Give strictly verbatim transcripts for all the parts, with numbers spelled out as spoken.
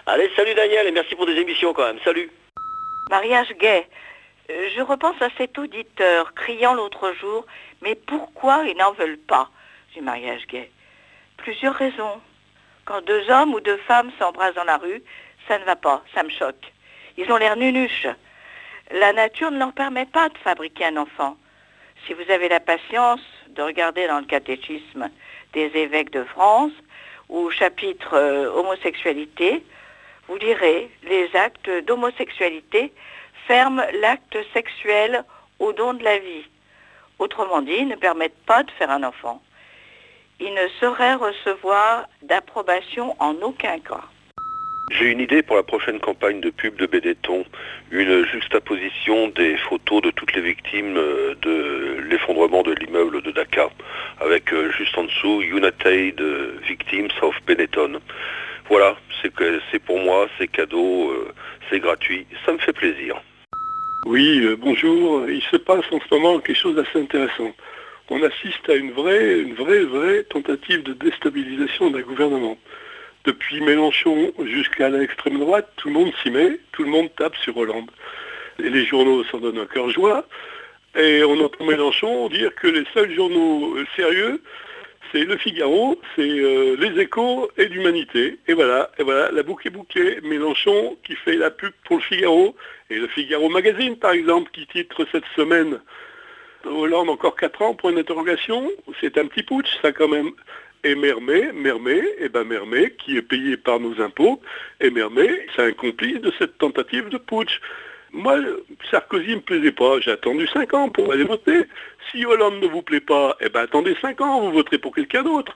Allez, salut Daniel, et merci pour des émissions quand même. Salut. Mariage gay. Euh, Je repense à cet auditeur criant l'autre jour, mais pourquoi ils n'en veulent pas du mariage gay? Plusieurs raisons. Quand deux hommes ou deux femmes s'embrassent dans la rue, ça ne va pas, ça me choque. Ils ont l'air nunuches. La nature ne leur permet pas de fabriquer un enfant. Si vous avez la patience de regarder dans le catéchisme des évêques de France, ou au chapitre euh, homosexualité, vous lirez les actes d'homosexualité ferment l'acte sexuel au don de la vie. Autrement dit, ils ne permettent pas de faire un enfant. Ils ne sauraient recevoir d'approbation en aucun cas. J'ai une idée pour la prochaine campagne de pub de Benetton, une juxtaposition des photos de toutes les victimes de l'effondrement de l'immeuble de Dakar, avec juste en dessous United Victims of Benetton. Voilà, c'est que c'est pour moi, c'est cadeau, c'est gratuit, ça me fait plaisir. Oui, euh, bonjour. Il se passe en ce moment quelque chose d'assez intéressant. On assiste à une vraie, une vraie, vraie tentative de déstabilisation d'un gouvernement. Depuis Mélenchon jusqu'à l'extrême droite, tout le monde s'y met, tout le monde tape sur Hollande. Et les journaux s'en donnent un cœur joie. Et on entend Mélenchon dire que les seuls journaux euh, sérieux, c'est Le Figaro, c'est euh, Les Échos et l'Humanité. Et voilà, et voilà, la boucle est bouclée. Mélenchon qui fait la pub pour Le Figaro, et Le Figaro Magazine par exemple, qui titre cette semaine Hollande encore quatre ans pour une interrogation. C'est un petit putsch ça quand même. Et Mermet, Mermet, et ben Mermet, qui est payé par nos impôts, et Mermet, c'est un complice de cette tentative de putsch. Moi, Sarkozy me plaisait pas, j'ai attendu cinq ans pour aller voter. Si Hollande ne vous plaît pas, eh ben attendez cinq ans, vous voterez pour quelqu'un d'autre.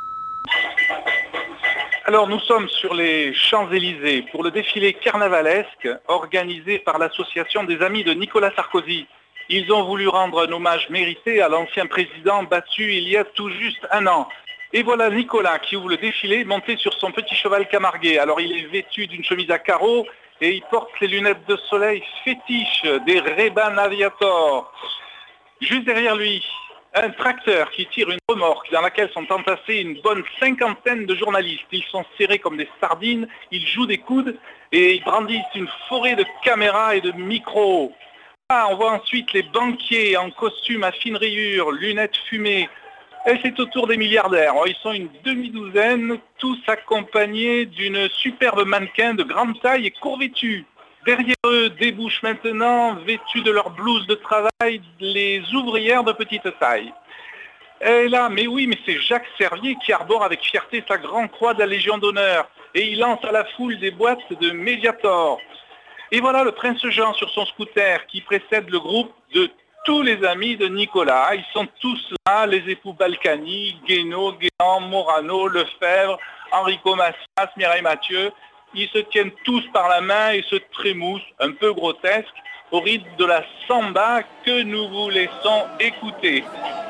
Alors nous sommes sur les Champs-Élysées pour le défilé carnavalesque organisé par l'association des amis de Nicolas Sarkozy. Ils ont voulu rendre un hommage mérité à l'ancien président battu il y a tout juste un an. Et voilà Nicolas qui ouvre le défilé monté sur son petit cheval camarguais. Alors il est vêtu d'une chemise à carreaux et il porte les lunettes de soleil fétiches des Ray-Ban Aviator. Juste derrière lui, un tracteur qui tire une remorque dans laquelle sont entassés une bonne cinquantaine de journalistes. Ils sont serrés comme des sardines, ils jouent des coudes et ils brandissent une forêt de caméras et de micros. Ah, on voit ensuite les banquiers en costume à fine rayure, lunettes fumées. Et c'est au tour des milliardaires. Ils sont une demi-douzaine, tous accompagnés d'une superbe mannequin de grande taille et court-vêtue. Derrière eux débouchent maintenant, vêtues de leur blouse de travail, les ouvrières de petite taille. Et là, mais oui, mais c'est Jacques Servier qui arbore avec fierté sa grande croix de la Légion d'honneur. Et il lance à la foule des boîtes de Mediator. Et voilà le prince Jean sur son scooter qui précède le groupe de tous les amis de Nicolas. Ils sont tous là, les époux Balkany, Guénaud, Guéant, Morano, Lefebvre, Enrico Macias, Mireille Mathieu. Ils se tiennent tous par la main et se trémoussent, un peu grotesque, au rythme de la samba que nous vous laissons écouter.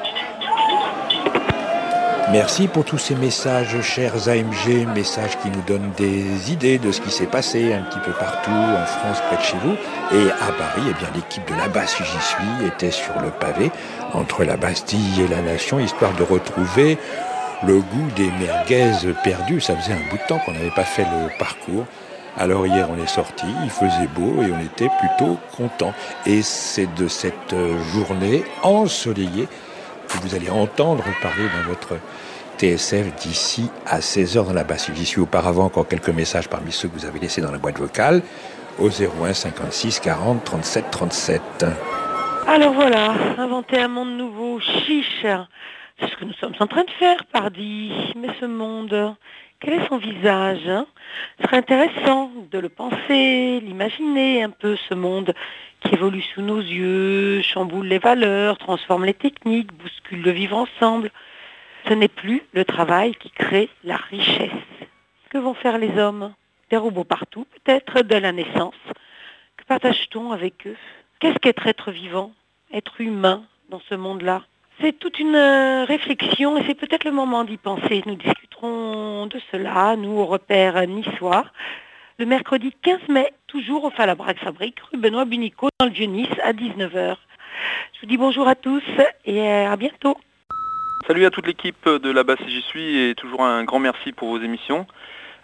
Merci pour tous ces messages, chers A M G, messages qui nous donnent des idées de ce qui s'est passé un petit peu partout en France, près de chez vous. Et à Paris, eh bien, l'équipe de la Basse J'y suis était sur le pavé entre la Bastille et la Nation, histoire de retrouver le goût des merguez perdus. Ça faisait un bout de temps qu'on n'avait pas fait le parcours. Alors hier, on est sorti, il faisait beau et on était plutôt contents. Et c'est de cette journée ensoleillée que vous allez entendre parler dans votre T S F d'ici à seize heures dans la Basse. J'y suis auparavant encore quelques messages parmi ceux que vous avez laissés dans la boîte vocale au zéro un cinquante-six quarante trente-sept trente-sept. Alors voilà, inventer un monde nouveau, chiche. C'est ce que nous sommes en train de faire, pardi. Mais ce monde, quel est son visage hein? Ce serait intéressant de le penser, l'imaginer un peu, ce monde qui évolue sous nos yeux, chamboule les valeurs, transforme les techniques, bouscule le vivre ensemble. Ce n'est plus le travail qui crée la richesse. Que vont faire les hommes? Des robots partout, peut-être, de la naissance. Que partage-t-on avec eux? Qu'est-ce qu'être être vivant, être humain dans ce monde-là? C'est toute une réflexion et c'est peut-être le moment d'y penser. Nous discuterons de cela, nous, au repère niçois, le mercredi quinze mai, toujours au Falabrac Fabrique, rue Benoît Bunico, dans le Vieux-Nice, à dix-neuf heures. Je vous dis bonjour à tous et à bientôt. Salut à toute l'équipe de la Basse J'y suis et toujours un grand merci pour vos émissions.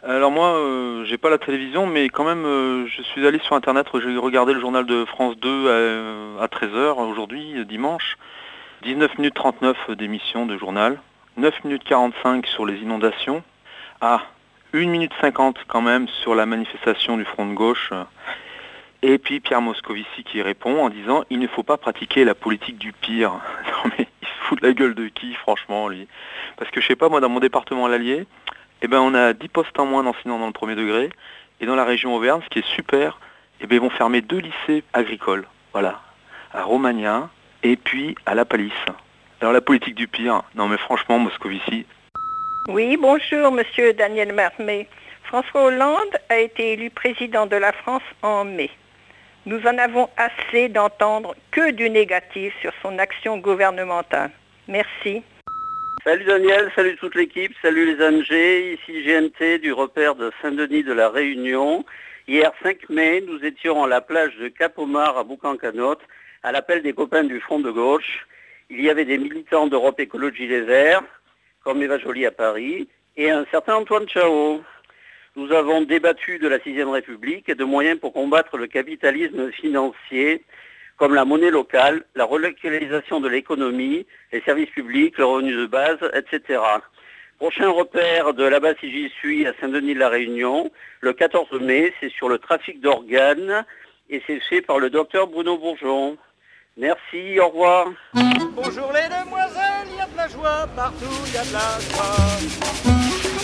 Alors moi, euh, j'ai pas la télévision, mais quand même, euh, je suis allé sur Internet, j'ai regardé le journal de France deux à, à treize heures aujourd'hui, dimanche. dix-neuf minutes trente-neuf d'émission de journal. neuf minutes quarante-cinq sur les inondations. Ah, une minute cinquante quand même sur la manifestation du Front de gauche. Et puis Pierre Moscovici qui répond en disant « Il ne faut pas pratiquer la politique du pire ». Non mais il se fout de la gueule de qui, franchement, lui? Parce que je sais pas, moi, dans mon département l'Allier, eh ben, on a dix postes en moins d'enseignants dans le premier degré. Et dans la région Auvergne, ce qui est super, eh ben, ils vont fermer deux lycées agricoles. Voilà. À Romagna et puis à La Palisse. Alors la politique du pire, non mais franchement, Moscovici. Oui, bonjour, monsieur Daniel Marmet. François Hollande a été élu président de la France en mai. Nous en avons assez d'entendre que du négatif sur son action gouvernementale. Merci. Salut Daniel, salut toute l'équipe, salut les A N G, ici G N T du repère de Saint-Denis de la Réunion. Hier cinq mai, nous étions à la plage de Cap-Omar à Boucan-Canotte, à l'appel des copains du Front de gauche. Il y avait des militants d'Europe Écologie Les Verts, comme Eva Joly à Paris, et un certain Antoine Chao. Nous avons débattu de la sixième République et de moyens pour combattre le capitalisme financier, comme la monnaie locale, la relocalisation de l'économie, les services publics, le revenu de base, et cetera. Prochain repère de là-bas si j'y suis à Saint-Denis de la Réunion, le quatorze mai, c'est sur le trafic d'organes et c'est fait par le docteur Bruno Bourgeon. Merci, au revoir. Bonjour les demoiselles, il y a de la joie, partout il y a de la joie.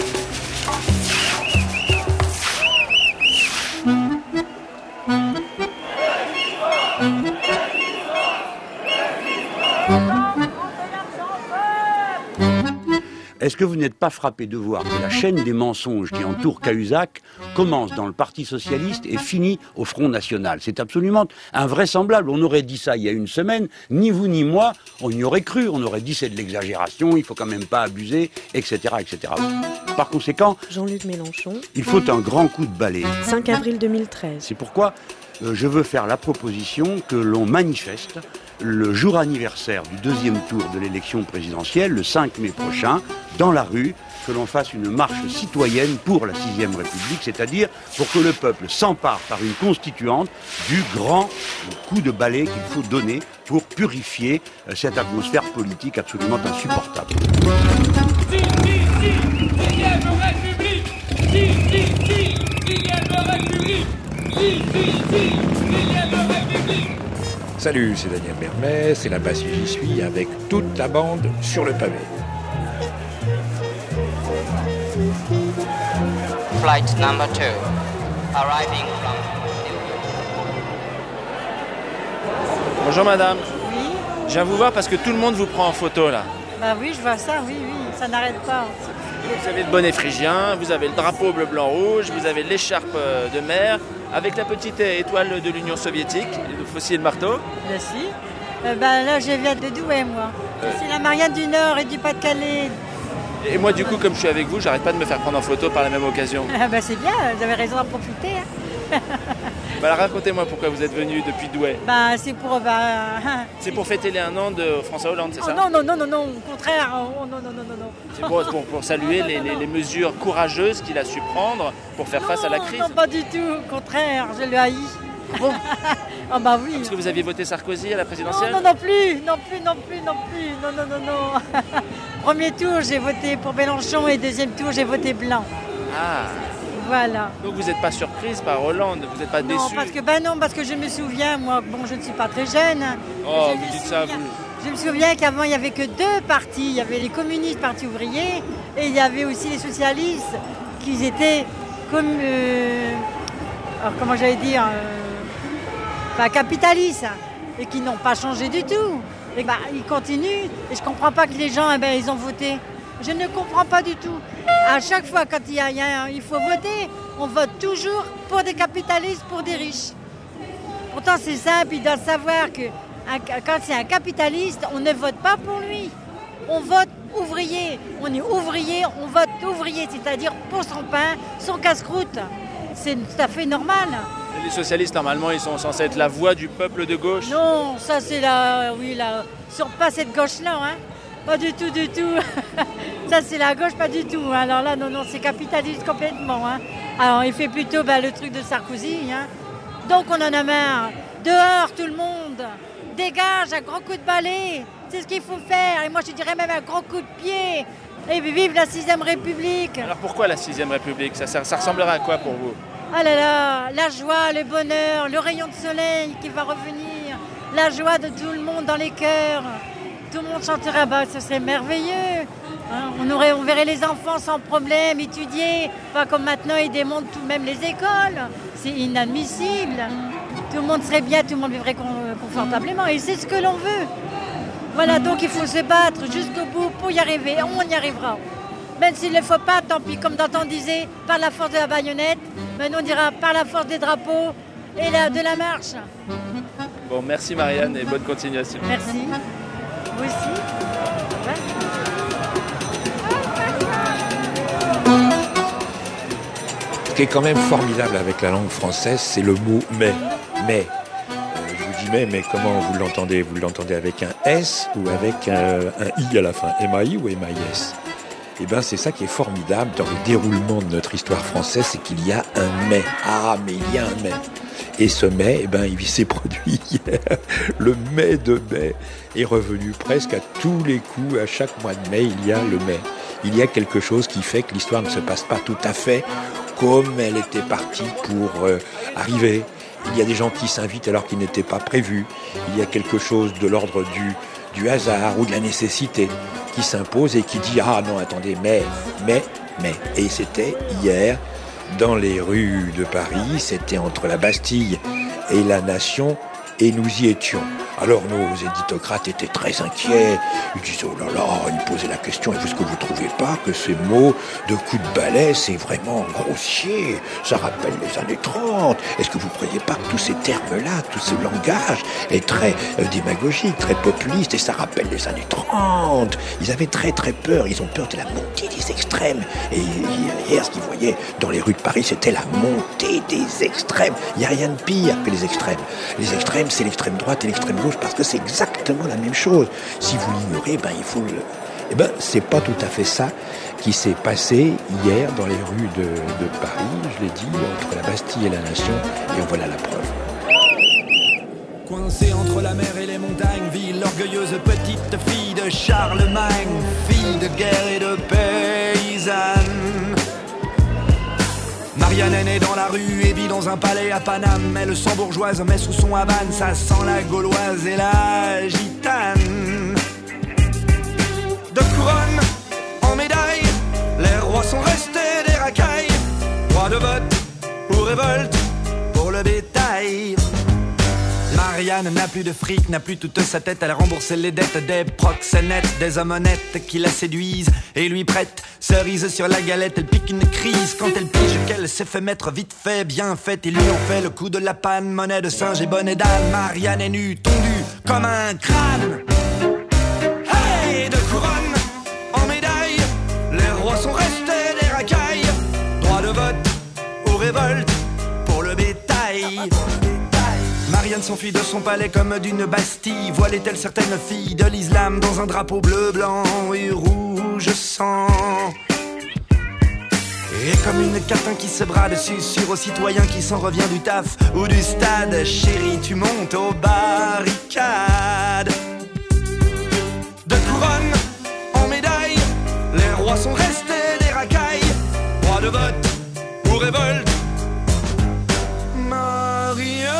Est-ce que vous n'êtes pas frappé de voir que la chaîne des mensonges qui entoure Cahuzac commence dans le Parti Socialiste et finit au Front National? C'est absolument invraisemblable. On aurait dit ça il y a une semaine, ni vous ni moi, on y aurait cru. On aurait dit c'est de l'exagération, il faut quand même pas abuser, et cetera, et cetera. Par conséquent, Jean-Luc Mélenchon. Il faut un grand coup de balai. cinq avril deux mille treize. C'est pourquoi euh, je veux faire la proposition que l'on manifeste le jour anniversaire du deuxième tour de l'élection présidentielle, le cinq mai prochain, dans la rue, que l'on fasse une marche citoyenne pour la sixième République, c'est-à-dire pour que le peuple s'empare par une constituante du grand coup de balai qu'il faut donner pour purifier cette atmosphère politique absolument insupportable. Si, si, si, sixième République. Si, si, si, sixième République. Si, si, si, sixième République. Salut, c'est Daniel Mermet, c'est là-bas si j'y suis, avec toute la bande sur le pavé. Flight number two, arriving from... Bonjour madame. Oui. Je viens vous voir parce que tout le monde vous prend en photo là. Bah oui, je vois ça, oui, oui, ça n'arrête pas. Vous avez le bonnet phrygien, vous avez le drapeau bleu, blanc, rouge, vous avez l'écharpe de mer, avec la petite étoile de l'Union soviétique, le fossile et le marteau. Là si. Euh, bah, là, je viens de Douai, moi. Euh... C'est la Marianne du Nord et du Pas-de-Calais. Et moi, du coup, comme je suis avec vous, j'arrête pas de me faire prendre en photo par la même occasion. Ah bah c'est bien, vous avez raison d'en profiter. Hein. Bah alors, racontez-moi pourquoi vous êtes venu depuis Douai. Bah c'est pour... Bah... C'est pour fêter les un an de François Hollande, c'est oh, ça? Non, non, non, non, non, au contraire. Oh, non, non, non, non, non. C'est pour, pour, pour saluer les, les, les mesures courageuses qu'il a su prendre pour faire non, face à la crise. Non, pas du tout, au contraire, je le haïs. Bon. Ah bah oui. Parce que vous aviez voté Sarkozy à la présidentielle? Non, non, non plus, non plus, non plus, non plus, non, non, non, non. Premier tour, j'ai voté pour Mélenchon et deuxième tour, j'ai voté blanc. Ah. Voilà. Donc vous n'êtes pas surprise par Hollande, vous n'êtes pas déçue? Non, parce que, bah non, parce que je me souviens, moi, bon, je ne suis pas très jeune. Oh, vous dites ça, vous. Je me souviens qu'avant, il n'y avait que deux partis. Il y avait les communistes, parti ouvrier, et il y avait aussi les socialistes, qui étaient comme... Euh, alors, comment j'allais dire euh, Enfin, capitalistes, et qui n'ont pas changé du tout. Et bah, ils continuent, et je ne comprends pas que les gens, eh ben, ils ont voté. Je ne comprends pas du tout. À chaque fois, quand il, y a, il, y a, il faut voter, on vote toujours pour des capitalistes, pour des riches. Pourtant, c'est simple, ils doivent savoir que quand c'est un capitaliste, on ne vote pas pour lui. On vote ouvrier. On est ouvrier, on vote ouvrier, c'est-à-dire pour son pain, son casse-croûte. C'est tout à fait normal. Les socialistes, normalement, ils sont censés être la voix du peuple de gauche. Non, ça c'est la... Oui, la... Sur pas cette gauche-là, hein. Pas du tout, du tout. Ça, c'est la gauche, pas du tout. Alors là, non, non, c'est capitaliste complètement. Hein. Alors, il fait plutôt bah, le truc de Sarkozy. Hein. Donc, on en a marre. Dehors, tout le monde. Dégage, un grand coup de balai. C'est ce qu'il faut faire. Et moi, je dirais même un grand coup de pied. Et vive la sixième République. Alors, pourquoi la sixième République ça, ça, ça ressemblerait à quoi pour vous? Ah là là, la joie, le bonheur, le rayon de soleil qui va revenir. La joie de tout le monde dans les cœurs. Tout le monde chanterait, bah, ce serait merveilleux. Hein, on, aurait, on verrait les enfants sans problème étudier, pas comme maintenant ils démontent tout même les écoles. C'est inadmissible. Tout le monde serait bien, tout le monde vivrait confortablement et c'est ce que l'on veut. Voilà, donc il faut se battre jusqu'au bout pour y arriver. On y arrivera. Même s'il ne le faut pas, tant pis, comme Danton disait, par la force de la baïonnette, mais nous on dira par la force des drapeaux et la, de la marche. Bon, merci Marianne et bonne continuation. Merci. Vous aussi. Ouais. Ce qui est quand même formidable avec la langue française, c'est le mot « mais ». Mais. Euh, je vous dis « mais », mais comment vous l'entendez? Vous l'entendez avec un S ou avec un, un I à la fin? M A I ou M A I S? Eh bien, c'est ça qui est formidable dans le déroulement de notre histoire française, c'est qu'il y a un « mais ». Ah, mais il y a un « mais ». Et ce mai, eh ben, il s'est produit hier. Le mai de mai est revenu presque à tous les coups. À chaque mois de mai, il y a le mai. Il y a quelque chose qui fait que l'histoire ne se passe pas tout à fait comme elle était partie pour euh, arriver. Il y a des gens qui s'invitent alors qu'ils n'étaient pas prévus. Il y a quelque chose de l'ordre du, du hasard ou de la nécessité qui s'impose et qui dit « Ah non, attendez, mais, mais, mais ». Et c'était hier dans les rues de Paris, c'était entre la Bastille et la Nation, et nous y étions. Alors nos éditocrates étaient très inquiets, ils disaient « Oh là là », ils posaient la question « Est-ce que vous ne trouvez pas que ces mots de coup de balai, c'est vraiment grossier, ça rappelle les années trente, est-ce que vous ne croyez pas que tous ces termes-là, tout ce langage est très euh, démagogique, très populiste, et ça rappelle les années trente ?» Ils avaient très très peur, ils ont peur de la montée des extrêmes, et hier ce qu'ils voyaient dans les rues de Paris, c'était la montée des extrêmes. Il n'y a rien de pire que les extrêmes. Les extrêmes, c'est l'extrême droite et l'extrême gauche, parce que c'est exactement la même chose. Si vous l'ignorez, ben il faut le... Eh ben, c'est pas tout à fait ça qui s'est passé hier dans les rues de, de Paris, je l'ai dit, entre la Bastille et la Nation, et en voilà la preuve. Coincée entre la mer et les montagnes, vit l'orgueilleuse petite fille de Charlemagne, fille de guerre et de paysanne. Marianne est née dans la rue et vit dans un palais à Paname. Elle sent bourgeoise mais sous son Havane, ça sent la gauloise et la gitane. De couronne en médaille, les rois sont restés des racailles. Roi de vote ou révolte pour le bétail. Marianne n'a plus de fric, n'a plus toute sa tête. Elle a remboursé les dettes des proxénètes, des hommes honnêtes qui la séduisent et lui prêtent cerise sur la galette. Elle pique une crise quand elle pige qu'elle s'est fait mettre vite fait, bien fait. Ils lui ont fait le coup de la panne, monnaie de singe et bonnet d'âne. Marianne est nue, tondue comme un crâne. Hey, de couronne en médaille, les rois sont restés des racailles. Droit de vote ou révolte pour le bétail. Marianne s'enfuit de son palais comme d'une Bastille. Voilait-elle certaines filles de l'islam dans un drapeau bleu, blanc et rouge sang. Et comme une catin qui se brade, susurre aux citoyens qui s'en revient du taf ou du stade. Chérie, tu montes aux barricades. De couronne en médaille, les rois sont restés des racailles. Roi de vote ou révolte, Marianne.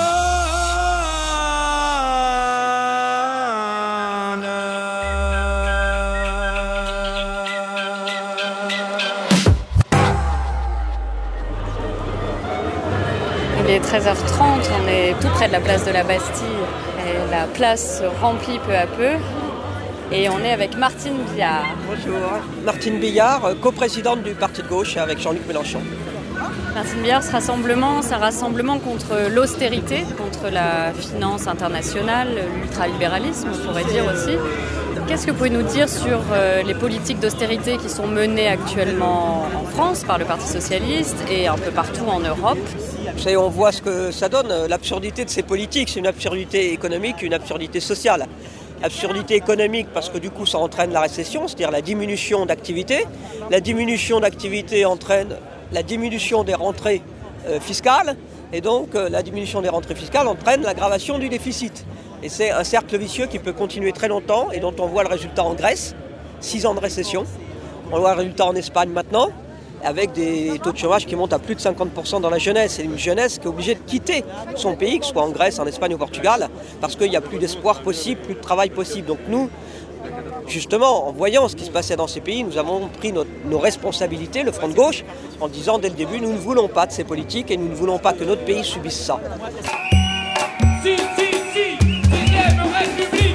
Il est treize heures trente, on est tout près de la place de la Bastille. Et la place se remplit peu à peu. Et on est avec Martine Billard. Bonjour. Martine Billard, coprésidente du Parti de gauche avec Jean-Luc Mélenchon. Martine Billard, ce rassemblement, c'est un rassemblement contre l'austérité, contre la finance internationale, l'ultralibéralisme, on pourrait dire aussi. Qu'est-ce que vous pouvez nous dire sur euh, les politiques d'austérité qui sont menées actuellement en France par le Parti socialiste et un peu partout en Europe ? Et on voit ce que ça donne, l'absurdité de ces politiques. C'est une absurdité économique, une absurdité sociale. Absurdité économique parce que du coup ça entraîne la récession, c'est-à-dire la diminution d'activité. La diminution d'activité entraîne la diminution des rentrées euh, fiscales et donc euh, la diminution des rentrées fiscales entraîne l'aggravation du déficit. Et c'est un cercle vicieux qui peut continuer très longtemps et dont on voit le résultat en Grèce, six ans de récession. On voit le résultat en Espagne maintenant, avec des taux de chômage qui montent à plus de cinquante pour cent dans la jeunesse. C'est une jeunesse qui est obligée de quitter son pays, que ce soit en Grèce, en Espagne ou au Portugal, parce qu'il n'y a plus d'espoir possible, plus de travail possible. Donc nous, justement, en voyant ce qui se passait dans ces pays, nous avons pris notre, nos responsabilités, le Front de gauche, en disant dès le début, nous ne voulons pas de ces politiques et nous ne voulons pas que notre pays subisse ça. Si, si, si, sixième République.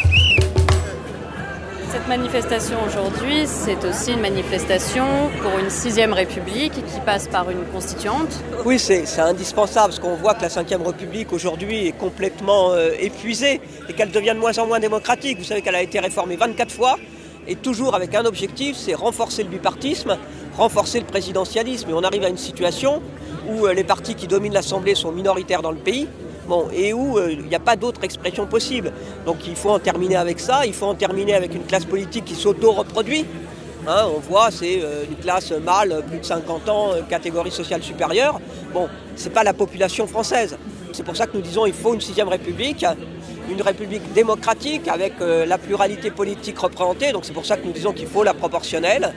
Cette manifestation aujourd'hui, c'est aussi une manifestation pour une sixième République qui passe par une constituante. Oui, c'est, c'est indispensable parce qu'on voit que la cinquième République aujourd'hui est complètement euh, épuisée et qu'elle devient de moins en moins démocratique. Vous savez qu'elle a été réformée vingt-quatre fois et toujours avec un objectif, c'est renforcer le bipartisme, renforcer le présidentialisme. Et on arrive à une situation où euh, les partis qui dominent l'Assemblée sont minoritaires dans le pays. Bon, et où il euh, n'y a pas d'autre expression possible. Donc il faut en terminer avec ça, il faut en terminer avec une classe politique qui s'auto-reproduit. Hein, on voit, c'est euh, une classe mâle, plus de cinquante ans, euh, catégorie sociale supérieure. Bon, c'est pas la population française. C'est pour ça que nous disons qu'il faut une sixième République, une République démocratique avec euh, la pluralité politique représentée. Donc c'est pour ça que nous disons qu'il faut la proportionnelle,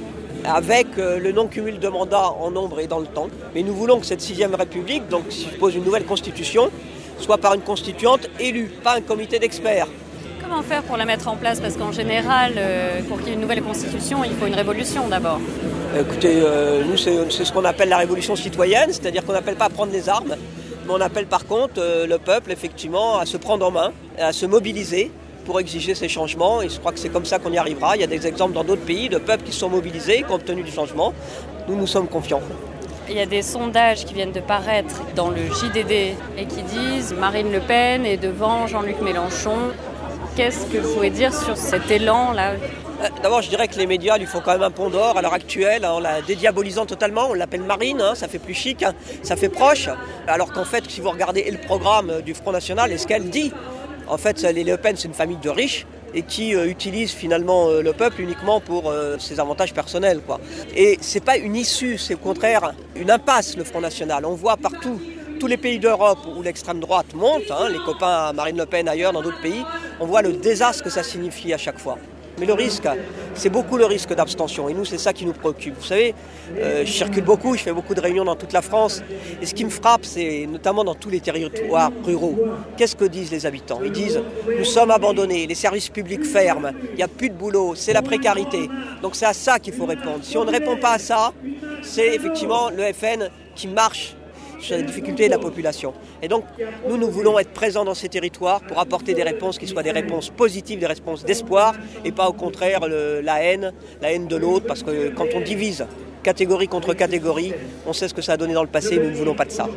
avec euh, le non-cumul de mandats en nombre et dans le temps. Mais nous voulons que cette sixième République, donc qui suppose une nouvelle constitution, soit par une constituante élue, pas un comité d'experts. Comment faire pour la mettre en place? Parce qu'en général, euh, pour qu'il y ait une nouvelle constitution, il faut une révolution d'abord. Écoutez, euh, nous c'est, c'est ce qu'on appelle la révolution citoyenne, c'est-à-dire qu'on n'appelle pas à prendre les armes, mais on appelle par contre euh, le peuple effectivement à se prendre en main, à se mobiliser pour exiger ces changements, et je crois que c'est comme ça qu'on y arrivera. Il y a des exemples dans d'autres pays de peuples qui se sont mobilisés, qui ont obtenu du changement. Nous, nous sommes confiants. Il y a des sondages qui viennent de paraître dans le J D D et qui disent Marine Le Pen est devant Jean-Luc Mélenchon. Qu'est-ce que vous pouvez dire sur cet élan-là? D'abord, je dirais que les médias lui font quand même un pont d'or à l'heure actuelle, en la dédiabolisant totalement. On l'appelle Marine, hein, ça fait plus chic, hein, ça fait proche. Alors qu'en fait, si vous regardez le programme du Front National et ce qu'elle dit, en fait, les Le Pen, c'est une famille de riches et qui euh, utilise finalement euh, le peuple uniquement pour euh, ses avantages personnels, quoi. Et c'est pas une issue, c'est au contraire une impasse, le Front National. On voit partout, tous les pays d'Europe où l'extrême droite monte, hein, les copains à Marine Le Pen ailleurs, dans d'autres pays, on voit le désastre que ça signifie à chaque fois. Mais le risque, c'est beaucoup le risque d'abstention. Et nous, c'est ça qui nous préoccupe. Vous savez, euh, je circule beaucoup, je fais beaucoup de réunions dans toute la France. Et ce qui me frappe, c'est notamment dans tous les territoires ruraux. Qu'est-ce que disent les habitants? Ils disent, nous sommes abandonnés, les services publics ferment, il n'y a plus de boulot, c'est la précarité. Donc c'est à ça qu'il faut répondre. Si on ne répond pas à ça, c'est effectivement le F N qui marche sur les difficultés de la population. Et donc, nous, nous voulons être présents dans ces territoires pour apporter des réponses qui soient des réponses positives, des réponses d'espoir, et pas au contraire le, la haine, la haine de l'autre, parce que quand on divise catégorie contre catégorie, on sait ce que ça a donné dans le passé, nous ne voulons pas de ça.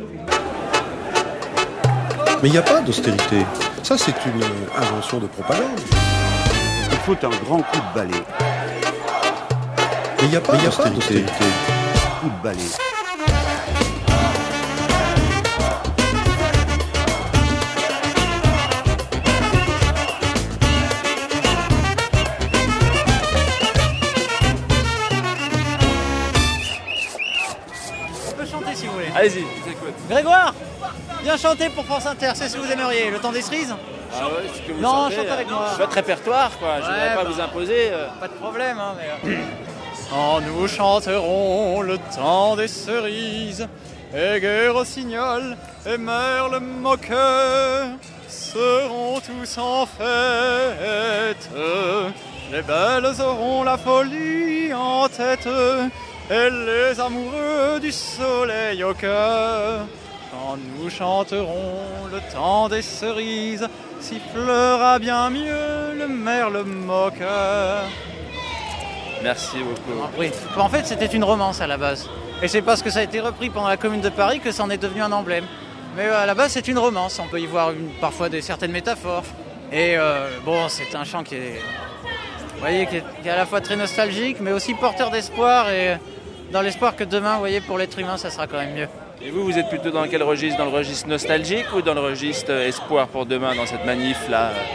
Mais il n'y a pas d'austérité. Ça, c'est une invention de propagande. Il faut un grand coup de balai. Mais il n'y a pas d'austérité. Coup de balai. Allez-y. Grégoire, viens chanter pour France Inter, c'est ce que vous aimeriez. Le temps des cerises? Ah ouais, c'est ce que vous Non, sentez, chante avec moi. Votre répertoire, quoi. Je ne Ouais, voudrais pas bah, vous imposer. euh. Pas de problème, hein, mais... euh, Quand nous chanterons le temps des cerises, et gai rossignol et merle moqueur seront tous en fête. Les belles auront la folie en tête, et les amoureux du soleil au cœur. Quand nous chanterons le temps des cerises, sifflera bien mieux le merle moqueur. Merci beaucoup. Oui. En fait, c'était une romance à la base. Et c'est parce que ça a été repris pendant la Commune de Paris que ça en est devenu un emblème. Mais à la base, c'est une romance. On peut y voir une, parfois des, certaines métaphores. Et euh, bon, c'est un chant qui est, vous voyez, qui est, qui est à la fois très nostalgique, mais aussi porteur d'espoir. Et dans l'espoir que demain, vous voyez, pour l'être humain, ça sera quand même mieux. Et vous, vous êtes plutôt dans quel registre? Dans le registre nostalgique ou dans le registre espoir pour demain, dans cette manif-là?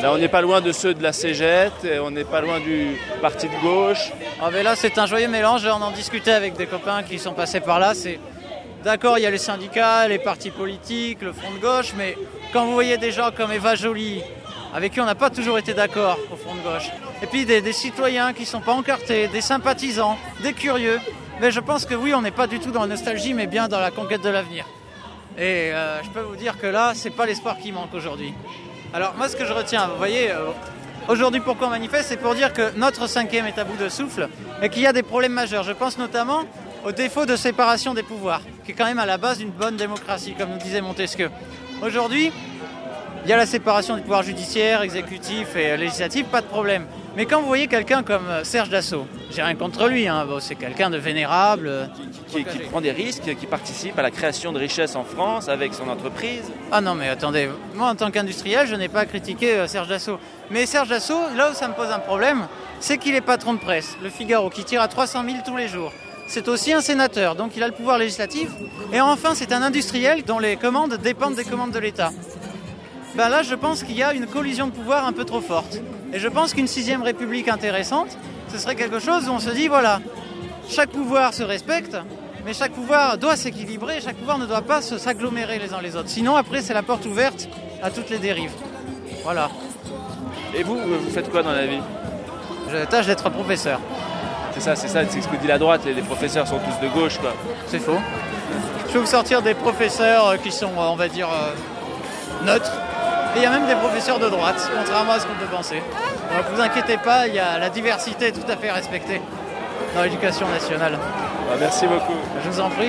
Là, on n'est pas loin de ceux de la Cégette, et on n'est pas loin du parti de gauche. Ah mais là, c'est un joyeux mélange. On en discutait avec des copains qui sont passés par là. C'est... D'accord, il y a les syndicats, les partis politiques, le front de gauche, mais quand vous voyez des gens comme Eva Joly, avec qui on n'a pas toujours été d'accord au front de gauche, et puis des, des citoyens qui ne sont pas encartés, des sympathisants, des curieux, mais je pense que oui, on n'est pas du tout dans la nostalgie, mais bien dans la conquête de l'avenir. Et euh, je peux vous dire que là, c'est pas l'espoir qui manque aujourd'hui. Alors moi, ce que je retiens, vous voyez, euh, aujourd'hui pourquoi on manifeste, c'est pour dire que notre cinquième est à bout de souffle et qu'il y a des problèmes majeurs. Je pense notamment au défaut de séparation des pouvoirs, qui est quand même à la base d'une bonne démocratie, comme nous disait Montesquieu. Aujourd'hui, il y a la séparation du pouvoir judiciaire, exécutif et législatif, pas de problème. Mais quand vous voyez quelqu'un comme Serge Dassault, j'ai rien contre lui, hein, bon, c'est quelqu'un de vénérable. Qui, qui, qui prend des risques, qui participe à la création de richesses en France avec son entreprise. Ah non mais attendez, moi en tant qu'industriel, je n'ai pas critiqué euh, Serge Dassault. Mais Serge Dassault, là où ça me pose un problème, c'est qu'il est patron de presse, Le Figaro, qui tire à trois cent mille tous les jours. C'est aussi un sénateur, donc il a le pouvoir législatif. Et enfin, c'est un industriel dont les commandes dépendent des commandes de l'État. Ben là, je pense qu'il y a une collision de pouvoir un peu trop forte. Et je pense qu'une sixième république intéressante, ce serait quelque chose où on se dit, voilà, chaque pouvoir se respecte, mais chaque pouvoir doit s'équilibrer, chaque pouvoir ne doit pas se, s'agglomérer les uns les autres. Sinon, après, c'est la porte ouverte à toutes les dérives. Voilà. Et vous, vous faites quoi dans la vie? Je tâche d'être professeur. C'est ça, c'est ça, c'est ce que dit la droite, les, les professeurs sont tous de gauche, quoi. C'est faux. Je peux vous sortir des professeurs qui sont, on va dire, euh, neutres. Et il y a même des professeurs de droite, contrairement à ce qu'on peut penser. Donc ne vous inquiétez pas, il y a la diversité tout à fait respectée dans l'éducation nationale. Ah, merci beaucoup. Je vous en prie.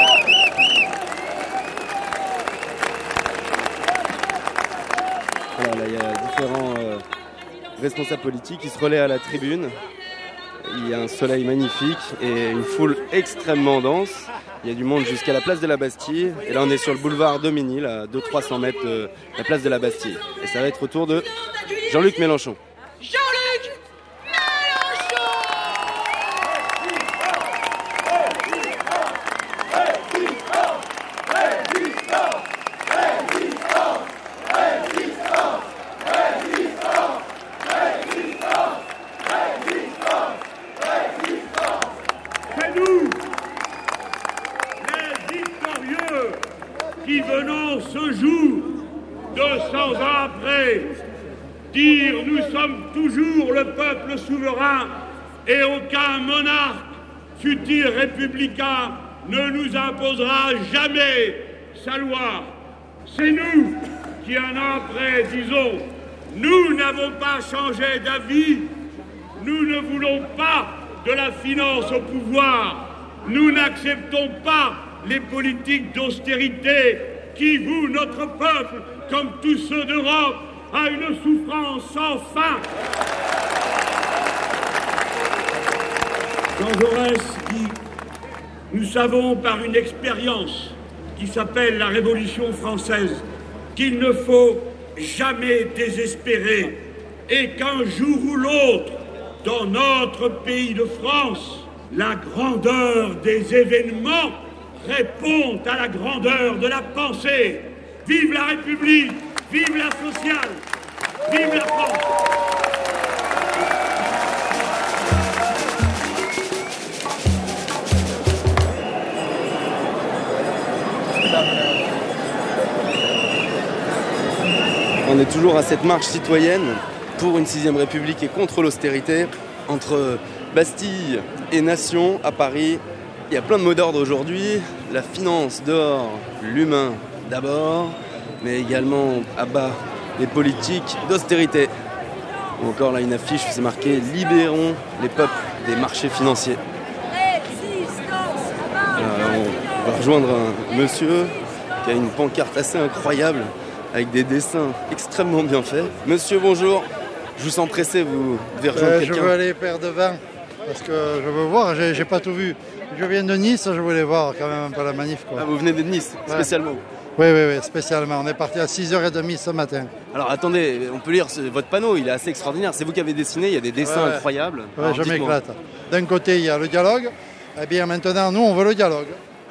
Voilà, là, il y a différents euh, responsables politiques qui se relaient à la tribune. Il y a un soleil magnifique et une foule extrêmement dense. Il y a du monde jusqu'à la place de la Bastille. Et là, on est sur le boulevard Daumesnil, à deux cents à trois cents mètres de la place de la Bastille. Et ça va être au tour de Jean-Luc Mélenchon. Jean-Luc qui venons ce jour, deux cents ans après, dire nous sommes toujours le peuple souverain et aucun monarque, fut-il républicain, ne nous imposera jamais sa loi. C'est nous qui, un an après, disons, nous n'avons pas changé d'avis, nous ne voulons pas de la finance au pouvoir, nous n'acceptons pas les politiques d'austérité qui vouent notre peuple, comme tous ceux d'Europe, à une souffrance sans fin. Jean Jaurès dit « Nous savons par une expérience qui s'appelle la Révolution française qu'il ne faut jamais désespérer et qu'un jour ou l'autre, dans notre pays de France, la grandeur des événements répond à la grandeur de la pensée. Vive la République, vive la sociale, vive la France. On est toujours à cette marche citoyenne pour une sixième République et contre l'austérité entre Bastille et Nation à Paris. Il y a plein de mots d'ordre aujourd'hui, la finance dehors, l'humain d'abord, mais également à bas les politiques d'austérité. Ou encore là une affiche où c'est marqué « Libérons les peuples des marchés financiers ». On va rejoindre un monsieur qui a une pancarte assez incroyable avec des dessins extrêmement bien faits. Monsieur, bonjour, je vous sens pressé, vous devez rejoindre euh, quelqu'un. Je veux aller faire devant parce que je veux voir, j'ai, j'ai pas tout vu. Je viens de Nice, je voulais voir quand même un peu la manif, quoi. Ah, vous venez de Nice, ouais. Spécialement? Oui, oui, oui, spécialement. On est parti à six heures trente ce matin. Alors attendez, on peut lire votre panneau, il est assez extraordinaire. C'est vous qui avez dessiné, il y a des dessins ouais, ouais. incroyables. Oui, Alors, je dites-moi. m'éclate. D'un côté, il y a le dialogue. Eh bien, maintenant, nous, on veut le dialogue.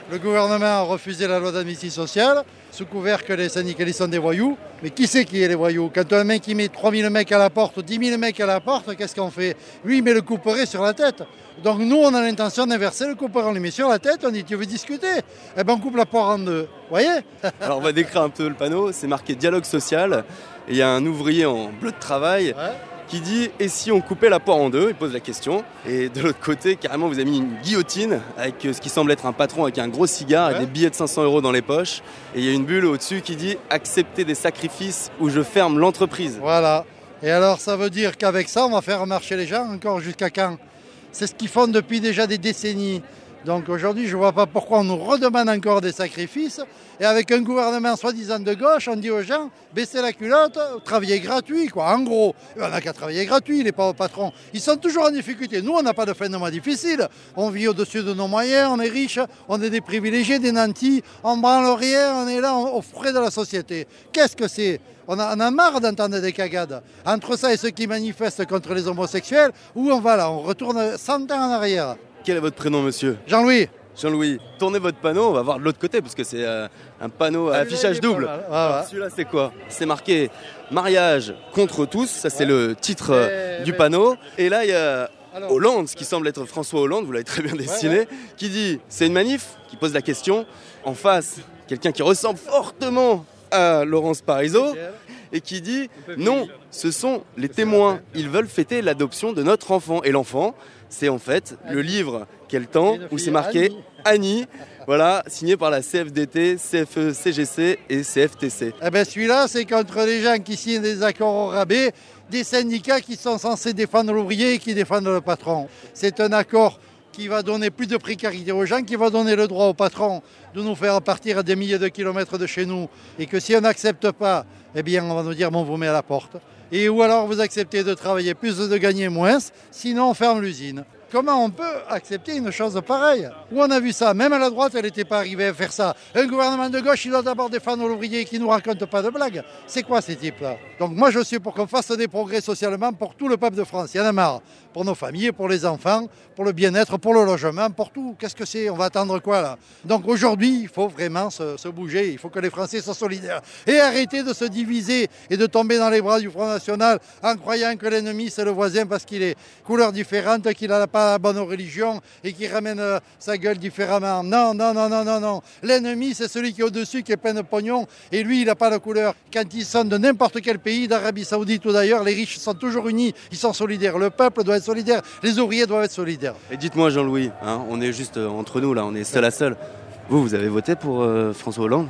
Le gouvernement a refusé la loi d'amnistie sociale, sous couvert que les syndicalistes sont des voyous. Mais qui c'est qui est les voyous? Quand un mec qui met trois mille mecs à la porte, dix mille mecs à la porte, qu'est-ce qu'on fait? Lui, il met le couperet sur la tête. Donc nous, on a l'intention d'inverser le couperet, on le met sur la tête, on dit tu veux discuter? Eh ben on coupe la poire en deux, vous voyez? Alors on va décrire un peu le panneau, c'est marqué dialogue social, et il y a un ouvrier en bleu de travail ouais. qui dit « Et si on coupait la poire en deux ?» Il pose la question. Et de l'autre côté, carrément, vous avez mis une guillotine avec ce qui semble être un patron avec un gros cigare ouais. et des billets de cinq cents euros dans les poches. Et il y a une bulle au-dessus qui dit « Accepter des sacrifices ou je ferme l'entreprise ». Voilà. Et alors ça veut dire qu'avec ça, on va faire marcher les gens encore jusqu'à quand? C'est ce qu'ils font depuis déjà des décennies. Donc aujourd'hui, je ne vois pas pourquoi on nous redemande encore des sacrifices. Et avec un gouvernement soi-disant de gauche, on dit aux gens, baissez la culotte, travaillez gratuit, quoi. En gros, on n'a qu'à travailler gratuit, les pauvres patrons. Ils sont toujours en difficulté. Nous, on n'a pas de fin de mois difficile. On vit au-dessus de nos moyens, on est riches, on est des privilégiés, des nantis. On branle rien, on est là aux frais de la société. Qu'est-ce que c'est? On a, on a marre d'entendre des cagades. Entre ça et ceux qui manifestent contre les homosexuels, où on va là? On retourne cent ans en arrière. Quel est votre prénom, monsieur? Jean-Louis. Jean-Louis, tournez votre panneau, on va voir de l'autre côté, parce que c'est euh, un panneau à affichage double. Ah, ouais. Celui-là, c'est quoi? C'est marqué « Mariage contre tous », ça c'est ouais. le titre euh, du mais... panneau. Et là, il y a Alors, Hollande, ce qui semble être François Hollande, vous l'avez très bien dessiné, ouais, ouais. qui dit « C'est une manif ?» qui pose la question. En face, quelqu'un qui ressemble fortement à Laurence Parisot, et qui dit « Non, ce sont les témoins, ils veulent fêter l'adoption de notre enfant. » Et l'enfant, c'est en fait Annie. Le livre Quel temps, où c'est marqué Annie. Annie, voilà, signé par la C F D T, C F E C G C et C F T C. Eh bien celui-là, c'est contre les gens qui signent des accords au rabais, des syndicats qui sont censés défendre l'ouvrier et qui défendent le patron. C'est un accord qui va donner plus de précarité aux gens, qui va donner le droit au patron de nous faire partir à des milliers de kilomètres de chez nous, et que si on n'accepte pas, eh bien on va nous dire bon, on vous met à la porte. Et ou alors vous acceptez de travailler plus, de gagner moins, sinon on ferme l'usine. Comment on peut accepter une chose pareille? Où on a vu ça? Même à la droite, elle n'était pas arrivée à faire ça. Un gouvernement de gauche, il doit d'abord défendre l'ouvrier qui ne nous raconte pas de blagues. C'est quoi ces types-là? Donc moi, je suis pour qu'on fasse des progrès socialement pour tout le peuple de France. Il y en a marre. Pour nos familles, pour les enfants, pour le bien-être, pour le logement, pour tout. Qu'est-ce que c'est? On va attendre quoi là? Donc aujourd'hui, il faut vraiment se, se bouger. Il faut que les Français soient solidaires. Et arrêter de se diviser et de tomber dans les bras du Front National en croyant que l'ennemi, c'est le voisin parce qu'il est couleur différente, qu'il n'a pas la bonne religion et qui ramène euh, sa gueule différemment. Non, non, non, non, non, non. L'ennemi, c'est celui qui est au-dessus, qui est plein de pognon, et lui, il n'a pas de couleur. Quand ils sont de n'importe quel pays, d'Arabie Saoudite ou d'ailleurs, les riches sont toujours unis, ils sont solidaires. Le peuple doit être solidaire, les ouvriers doivent être solidaires. Et dites-moi, Jean-Louis, hein, on est juste euh, entre nous, là, on est seul à seul. Vous, vous avez voté pour euh, François Hollande?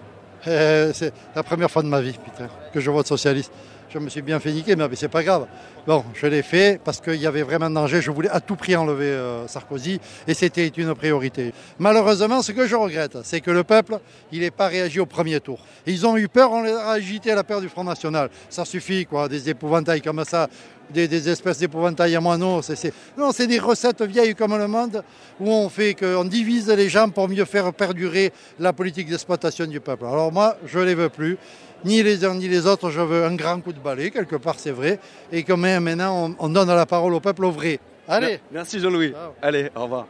euh, C'est la première fois de ma vie, putain, que je vote socialiste. Je me suis bien fait niquer, mais c'est pas grave. Bon, je l'ai fait parce qu'il y avait vraiment danger. Je voulais à tout prix enlever euh, Sarkozy et c'était une priorité. Malheureusement, ce que je regrette, c'est que le peuple, il n'est pas réagi au premier tour. Ils ont eu peur, on les a agités à la peur du Front National. Ça suffit, quoi, des épouvantails comme ça, des, des espèces d'épouvantails à moineaux. C'est, c'est... Non, c'est des recettes vieilles comme le monde où on fait qu'on divise les gens pour mieux faire perdurer la politique d'exploitation du peuple. Alors moi, je ne les veux plus. Ni les uns ni les autres, je veux un grand coup de balai, quelque part c'est vrai, et que maintenant on, on donne la parole au peuple au vrai. Allez. Merci Jean-Louis. Ciao. Allez, au revoir.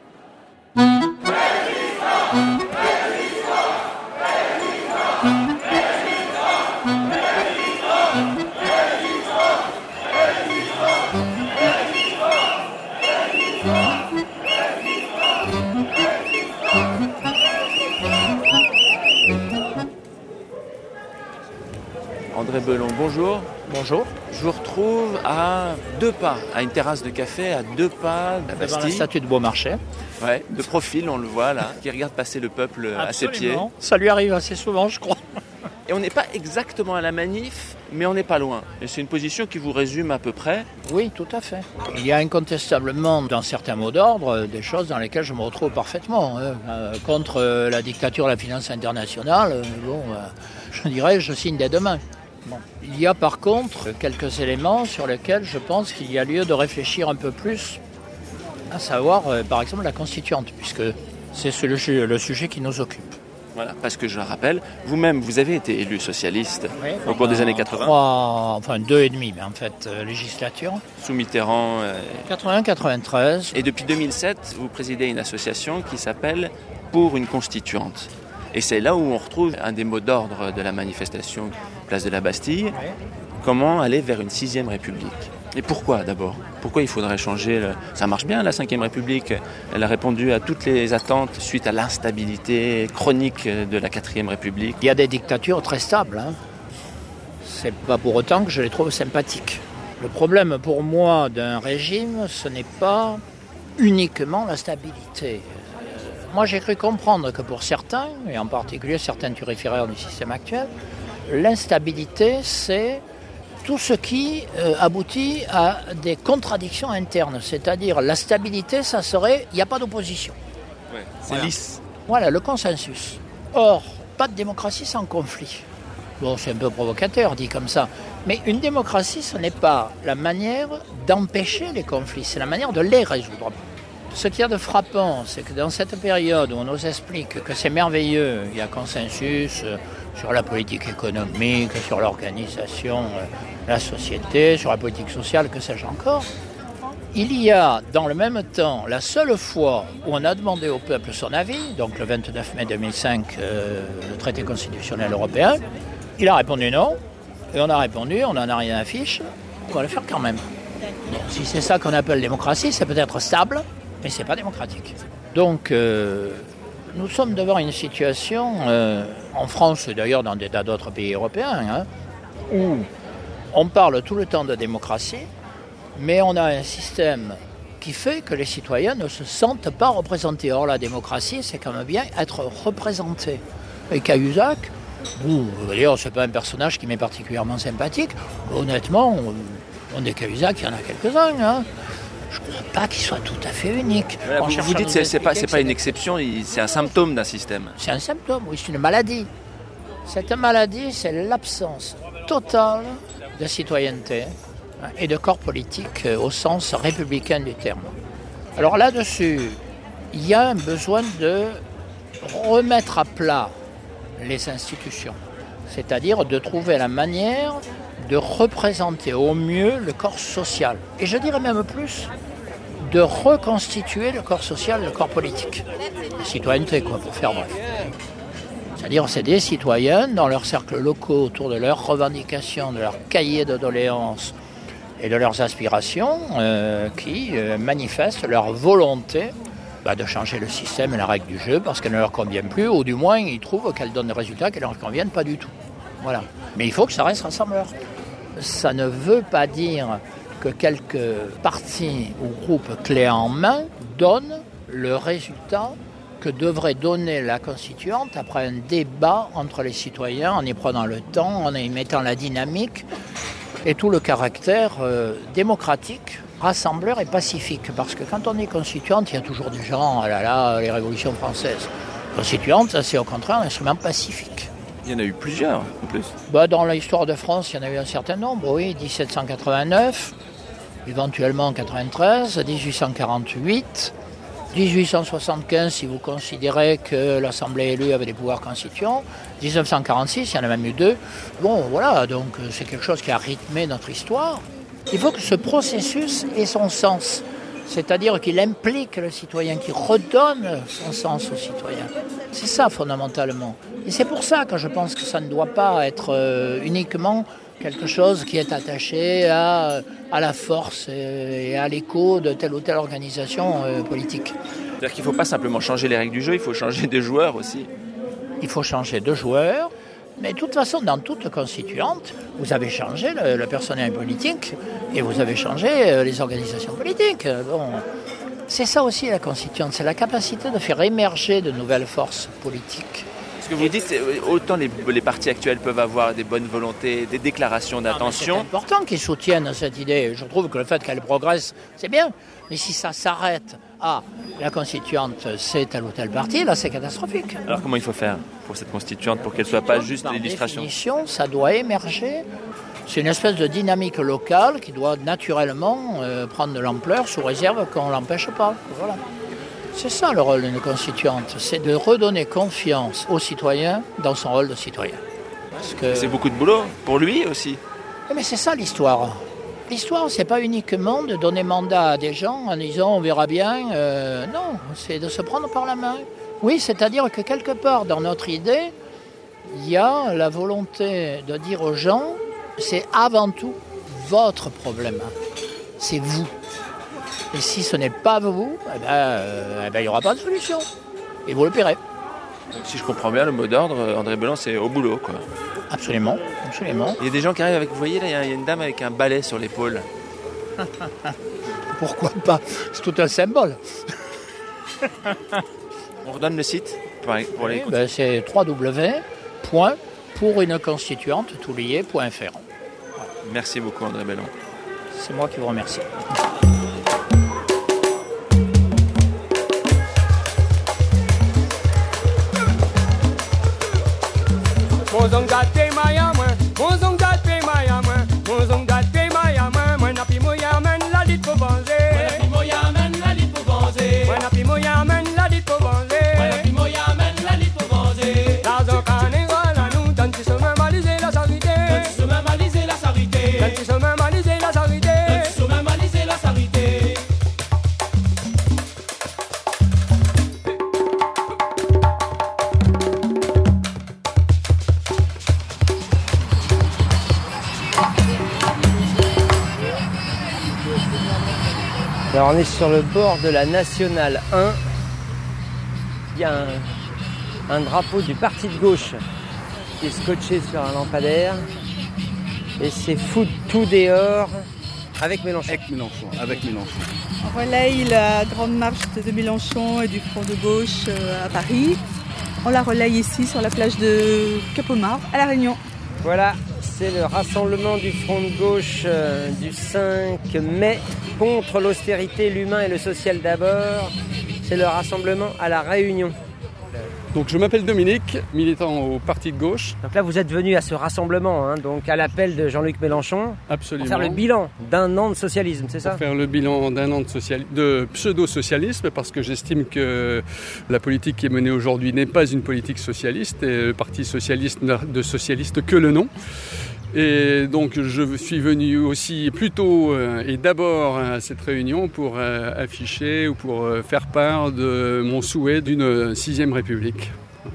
André Belon, bonjour. Bonjour. Je vous retrouve à deux pas, à une terrasse de café, à deux pas de la Bastille. Devant la statue de Beaumarchais. Ouais, de profil, on le voit là, qui regarde passer le peuple Absolument. À ses pieds. Ça lui arrive assez souvent, je crois. Et on n'est pas exactement à la manif, mais on n'est pas loin. Et c'est une position qui vous résume à peu près? Oui, tout à fait. Il y a incontestablement, dans certains mots d'ordre, des choses dans lesquelles je me retrouve parfaitement. Hein. Euh, contre euh, la dictature de la finance internationale, euh, bon, euh, je dirais, je signe dès demain. Bon. Il y a par contre quelques éléments sur lesquels je pense qu'il y a lieu de réfléchir un peu plus, à savoir euh, par exemple la constituante, puisque c'est le, le sujet qui nous occupe. Voilà, parce que je le rappelle, vous-même, vous avez été élu socialiste oui, au cours des années quatre-vingts. Trois, enfin deux et demi, mais en fait, euh, législature. Sous Mitterrand. Euh... quatre-vingt quatre-vingt-treize. Et depuis deux mille sept, vous présidez une association qui s'appelle Pour une constituante. Et c'est là où on retrouve un des mots d'ordre de la manifestation place de la Bastille. Oui. Comment aller vers une sixième République ? Et pourquoi d'abord ? Pourquoi il faudrait changer le... Ça marche bien la cinquième République. Elle a répondu à toutes les attentes suite à l'instabilité chronique de la quatrième République. Il y a des dictatures très stables. Hein. C'est pas pour autant que je les trouve sympathiques. Le problème pour moi d'un régime, ce n'est pas uniquement la stabilité. Euh, moi j'ai cru comprendre que pour certains, et en particulier certains turiféraires du système actuel, l'instabilité c'est tout ce qui euh, aboutit à des contradictions internes. C'est-à-dire, la stabilité, ça serait, il n'y a pas d'opposition. Ouais, c'est voilà. lisse. Voilà, le consensus. Or, pas de démocratie sans conflit. Bon, c'est un peu provocateur, dit comme ça. Mais une démocratie, ce n'est pas la manière d'empêcher les conflits, c'est la manière de les résoudre. Ce qu'il y a de frappant, c'est que dans cette période où on nous explique que c'est merveilleux, il y a consensus euh, sur la politique économique, sur l'organisation de la société, sur la politique sociale, que sais-je encore, il y a dans le même temps, la seule fois où on a demandé au peuple son avis, donc le vingt-neuf mai deux mille cinq, euh, le traité constitutionnel européen, il a répondu non, et on a répondu, on n'en a rien à fiche, on va le faire quand même. Bon, si c'est ça qu'on appelle démocratie, c'est peut-être stable, mais ce n'est pas démocratique. Donc, euh, nous sommes devant une situation, euh, en France et d'ailleurs dans des tas d'autres pays européens, hein, où on parle tout le temps de démocratie, mais on a un système qui fait que les citoyens ne se sentent pas représentés. Or, la démocratie, c'est quand même bien être représenté. Et Cahuzac, bon, d'ailleurs, ce n'est pas un personnage qui m'est particulièrement sympathique. Honnêtement, on, on est Cahuzac, il y en a quelques-uns, hein. Je ne crois pas qu'il soit tout à fait unique. Voilà, vous vous dites que ce n'est pas, c'est pas une exception, c'est un symptôme d'un système. C'est un symptôme, oui, c'est une maladie. Cette maladie, c'est l'absence totale de citoyenneté et de corps politique au sens républicain du terme. Alors là-dessus, il y a un besoin de remettre à plat les institutions, c'est-à-dire de trouver la manière de représenter au mieux le corps social. Et je dirais même plus, de reconstituer le corps social, le corps politique. La citoyenneté, quoi, pour faire bref. C'est-à-dire, c'est des citoyens dans leurs cercles locaux, autour de leurs revendications, de leurs cahiers de doléances et de leurs aspirations, euh, qui euh, manifestent leur volonté bah, de changer le système et la règle du jeu parce qu'elle ne leur convient plus, ou du moins, ils trouvent qu'elle donne des résultats qui ne leur conviennent pas du tout. Voilà. Mais il faut que ça reste rassembleur. Ça ne veut pas dire que quelques partis ou groupes clés en main donnent le résultat que devrait donner la constituante après un débat entre les citoyens, en y prenant le temps, en y mettant la dynamique et tout le caractère euh, démocratique, rassembleur et pacifique. Parce que quand on est constituante, il y a toujours des gens, ah là là, les révolutions françaises. Constituante, c'est au contraire un instrument pacifique. Il y en a eu plusieurs, en plus. Bah, dans l'histoire de France, il y en a eu un certain nombre, oui. dix-sept cent quatre-vingt-neuf, éventuellement quatre-vingt-treize, dix-huit cent quarante-huit, dix-huit cent soixante-quinze, si vous considérez que l'Assemblée élue avait des pouvoirs constituants, dix-neuf cent quarante-six, il y en a même eu deux. Bon, voilà, donc c'est quelque chose qui a rythmé notre histoire. Il faut que ce processus ait son sens. C'est-à-dire qu'il implique le citoyen, qu'il redonne son sens au citoyen. C'est ça fondamentalement. Et c'est pour ça que je pense que ça ne doit pas être euh, uniquement quelque chose qui est attaché à, à la force et à l'écho de telle ou telle organisation euh, politique. C'est-à-dire qu'il ne faut pas simplement changer les règles du jeu, il faut changer des joueurs aussi. Il faut changer de joueurs. Mais de toute façon, dans toute constituante, vous avez changé le, le personnel politique et vous avez changé euh, les organisations politiques. Bon, c'est ça aussi la constituante, c'est la capacité de faire émerger de nouvelles forces politiques. Ce que vous dites, autant les, les partis actuels peuvent avoir des bonnes volontés, des déclarations d'intention. C'est important qu'ils soutiennent cette idée. Je trouve que le fait qu'elle progresse, c'est bien. Mais si ça s'arrête à la constituante, c'est tel ou tel parti, là c'est catastrophique. Alors comment il faut faire pour cette constituante, pour qu'elle ne soit pas juste l'illustration ? Par définition, ça doit émerger. C'est une espèce de dynamique locale qui doit naturellement euh, prendre de l'ampleur sous réserve qu'on ne l'empêche pas. Voilà. C'est ça le rôle d'une constituante, c'est de redonner confiance aux citoyens dans son rôle de citoyen. Parce que... C'est beaucoup de boulot, pour lui aussi. Mais c'est ça l'histoire. L'histoire, c'est pas uniquement de donner mandat à des gens en disant on verra bien. Euh, non, c'est de se prendre par la main. Oui, c'est-à-dire que quelque part dans notre idée, il y a la volonté de dire aux gens, c'est avant tout votre problème. C'est vous. Et si ce n'est pas vous, eh ben, euh, eh ben, il n'y aura pas de solution. Et vous le paierez. Donc, si je comprends bien, le mot d'ordre, André Belland, c'est au boulot, quoi. Absolument, absolument. Il y a des gens qui arrivent avec, vous voyez là, il y a une dame avec un balai sur l'épaule. Pourquoi pas? C'est tout un symbole. On redonne le site pour, pour oui, les ben c'est w w w point pour une constituante tout lié point f r. Merci beaucoup André Belland. C'est moi qui vous remercie. Alors on est sur le bord de la Nationale un. Il y a un, un drapeau du parti de gauche qui est scotché sur un lampadaire. Et c'est foutre tout dehors avec Mélenchon. Avec Mélenchon, avec Mélenchon. On relaye la grande marche de Mélenchon et du Front de gauche à Paris. On la relaye ici sur la plage de Cap-Omar à La Réunion. Voilà, c'est le rassemblement du Front de gauche euh, du cinq mai contre l'austérité, l'humain et le social d'abord. C'est le rassemblement à La Réunion. Donc je m'appelle Dominique, militant au Parti de gauche. Donc là vous êtes venu à ce rassemblement, hein, donc à l'appel de Jean-Luc Mélenchon. Absolument. Pour faire le bilan d'un an de socialisme, c'est ça? Pour faire le bilan d'un an de, social... de pseudo-socialisme, parce que j'estime que la politique qui est menée aujourd'hui n'est pas une politique socialiste, et le Parti socialiste n'a de socialiste que le nom. Et donc je suis venu aussi plutôt euh, et d'abord à cette réunion pour euh, afficher ou pour euh, faire part de mon souhait d'une sixième République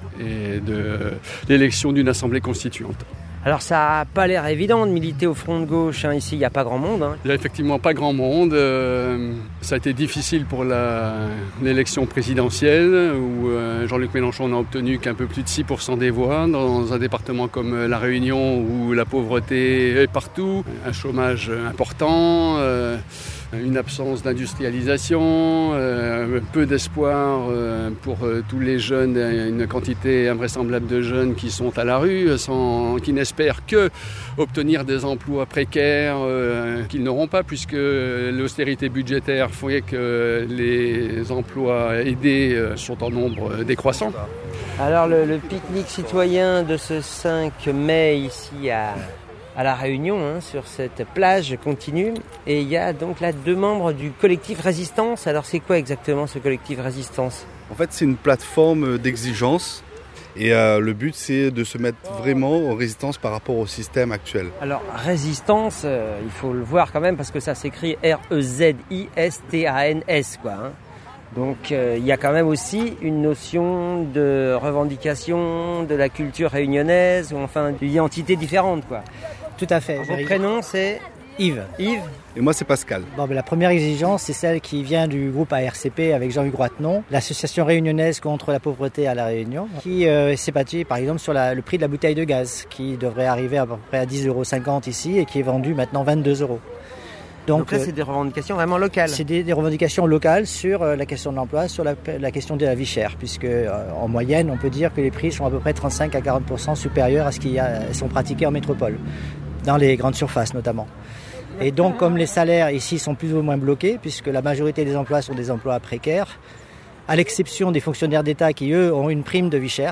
et de l'élection d'une assemblée constituante. Alors ça n'a pas l'air évident de militer au Front de gauche, hein. Ici il n'y a pas grand monde. Hein. Il n'y a effectivement pas grand monde. Euh, ça a été difficile pour la, l'élection présidentielle où euh, Jean-Luc Mélenchon n'a obtenu qu'un peu plus de six pour cent des voix dans un département comme La Réunion où la pauvreté est partout, un chômage important, euh, une absence d'industrialisation, euh, peu d'espoir euh, pour euh, tous les jeunes, une quantité invraisemblable de jeunes qui sont à la rue, sans, qui n'espèrent que obtenir des emplois précaires euh, qu'ils n'auront pas puisque l'austérité budgétaire fait que les emplois aidés euh, sont en nombre décroissant. Alors le, le pique-nique citoyen de ce cinq mai ici à... à La Réunion, hein, sur cette plage continue. Et il y a donc là deux membres du collectif Résistance. Alors c'est quoi exactement ce collectif Résistance? En fait, c'est une plateforme d'exigence. Et euh, le but, c'est de se mettre vraiment en résistance par rapport au système actuel. Alors, résistance, euh, il faut le voir quand même parce que ça s'écrit R E Z I S T A N S, quoi. Hein. Donc, euh, il y a quand même aussi une notion de revendication de la culture réunionnaise, ou enfin d'identité différente, quoi. Tout à fait. Votre prénom, c'est Yves. Yves. Et moi, c'est Pascal. Bon, ben, la première exigence, c'est celle qui vient du groupe A R C P avec Jean-Hugues Roitenon, l'association réunionnaise contre la pauvreté à La Réunion, qui euh, s'est bâtie par exemple sur la, le prix de la bouteille de gaz, qui devrait arriver à peu près à dix euros cinquante ici et qui est vendu maintenant vingt-deux euros. Donc, Donc là, euh, c'est des revendications vraiment locales. C'est des, des revendications locales sur euh, la question de l'emploi, sur la, la question de la vie chère, puisque euh, en moyenne, on peut dire que les prix sont à peu près trente-cinq à quarante pour cent supérieurs à ce qui a, sont pratiqués en métropole, dans les grandes surfaces notamment. Et donc, comme les salaires ici sont plus ou moins bloqués, puisque la majorité des emplois sont des emplois précaires, à l'exception des fonctionnaires d'État qui, eux, ont une prime de vie chère,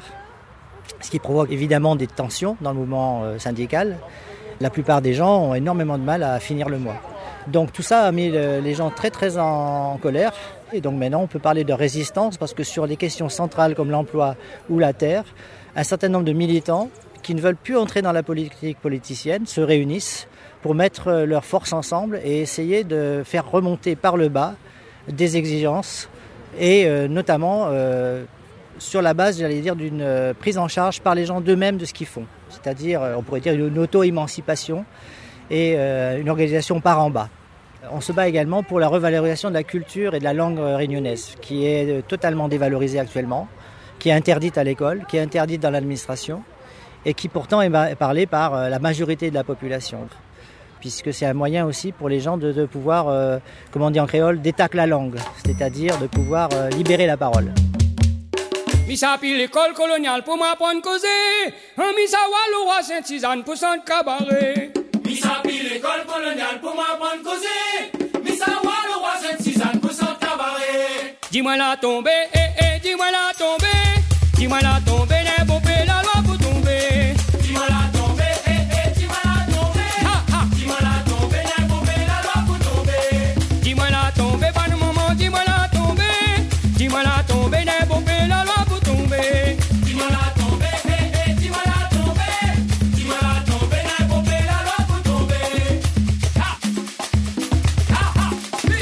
ce qui provoque évidemment des tensions dans le mouvement euh, syndical, la plupart des gens ont énormément de mal à finir le mois. Donc tout ça a mis le, les gens très très en, en colère Et donc maintenant, on peut parler de résistance parce que sur des questions centrales comme l'emploi ou la terre, un certain nombre de militants qui ne veulent plus entrer dans la politique politicienne se réunissent pour mettre leurs forces ensemble et essayer de faire remonter par le bas des exigences et euh, notamment euh, sur la base, j'allais dire, d'une euh, prise en charge par les gens d'eux-mêmes de ce qu'ils font. C'est-à-dire, on pourrait dire une auto-émancipation et euh, une organisation par en bas. On se bat également pour la revalorisation de la culture et de la langue réunionnaise, qui est totalement dévalorisée actuellement, qui est interdite à l'école, qui est interdite dans l'administration et qui pourtant est parlée par la majorité de la population. Puisque c'est un moyen aussi pour les gens de, de pouvoir, euh, comme on dit en créole, détaquer la langue, c'est-à-dire de pouvoir euh, libérer la parole. Misa pi l'école coloniale pour m'apprendre causer. Un misa wallo à Saint-Suzanne pour son cabaret. Misa pi l'école coloniale pour m'apprendre causer. Misa wallo à Saint-Suzanne pour son cabaret. Dis-moi la tombée, eh eh, dis-moi la tombée. Dis-moi la tombée, n'est bon pé la loi pour tomber. Dis-moi la tombée, eh eh, dis-moi la tombée. Ha ha. Dis-moi la tombée, n'est bon pé la loi pour tomber. Dis-moi la tombée, pas de moment, dis-moi la tombée. Dis-moi la tombée, n'est bon pé la loi pour tomber. Dis-moi la tombée, eh eh, dis-moi la tombée. Dis-moi la tombée, n'est bon pé la loi pour tomber. Ha ha ha.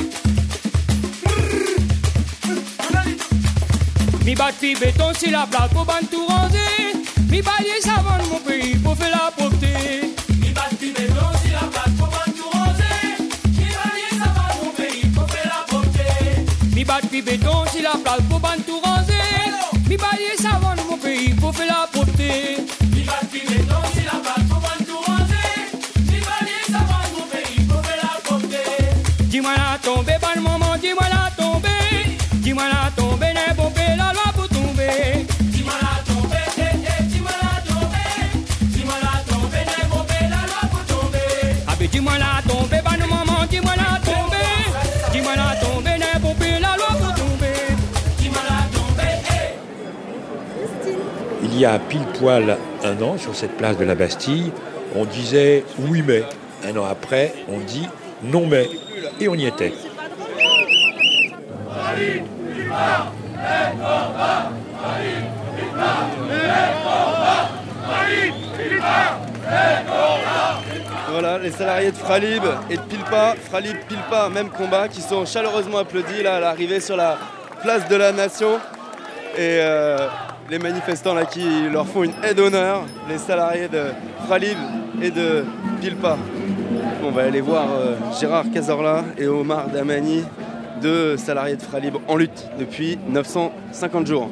Mi bâti béton sur la plaque pour ban tout ranger. Mi bailler savon de mon pays pour faire la propreté. Mi bâti béton sur la plaque pour ban tout ranger. Mi bailler savon de mon pays pour faire la propreté. Mi bâti béton sur la plaque pour ban tout ranger. Mi bailler savon de mon pays pour faire la propreté. Mi bâti béton sur la plaque pour ban tout ranger. Mi bailler savon de mon pays pour faire la propreté. Dis-moi la tombée, pas de moment, dis-moi la tombée. Dis-moi la tombée, n'est bon pé la loi pour tomber. Dis-moi la tombée, eh eh, dis-moi la tombée. Dis-moi la tombée, n'est bon pé la loi pour tomber. Ah ben dis-moi la tombée, pas de moment, dis-moi la tombée. Dis-moi la tombée, n'est bon pé la loi pour tomber. Dis-moi la tombée, eh. Il y a pile poil un an, sur cette place de la Bastille, on disait oui mais. Un an après, on dit non mais. Et on y était. Voilà, les salariés de Fralib et de Pilpa, Fralib, Pilpa, même combat, qui sont chaleureusement applaudis là, à l'arrivée sur la place de la Nation. Et euh, les manifestants là qui leur font une aide d'honneur, les salariés de Fralib et de Pilpa. On va aller voir euh, Gérard Cazorla et Omar Damani, deux salariés de Fralib en lutte depuis neuf cent cinquante jours.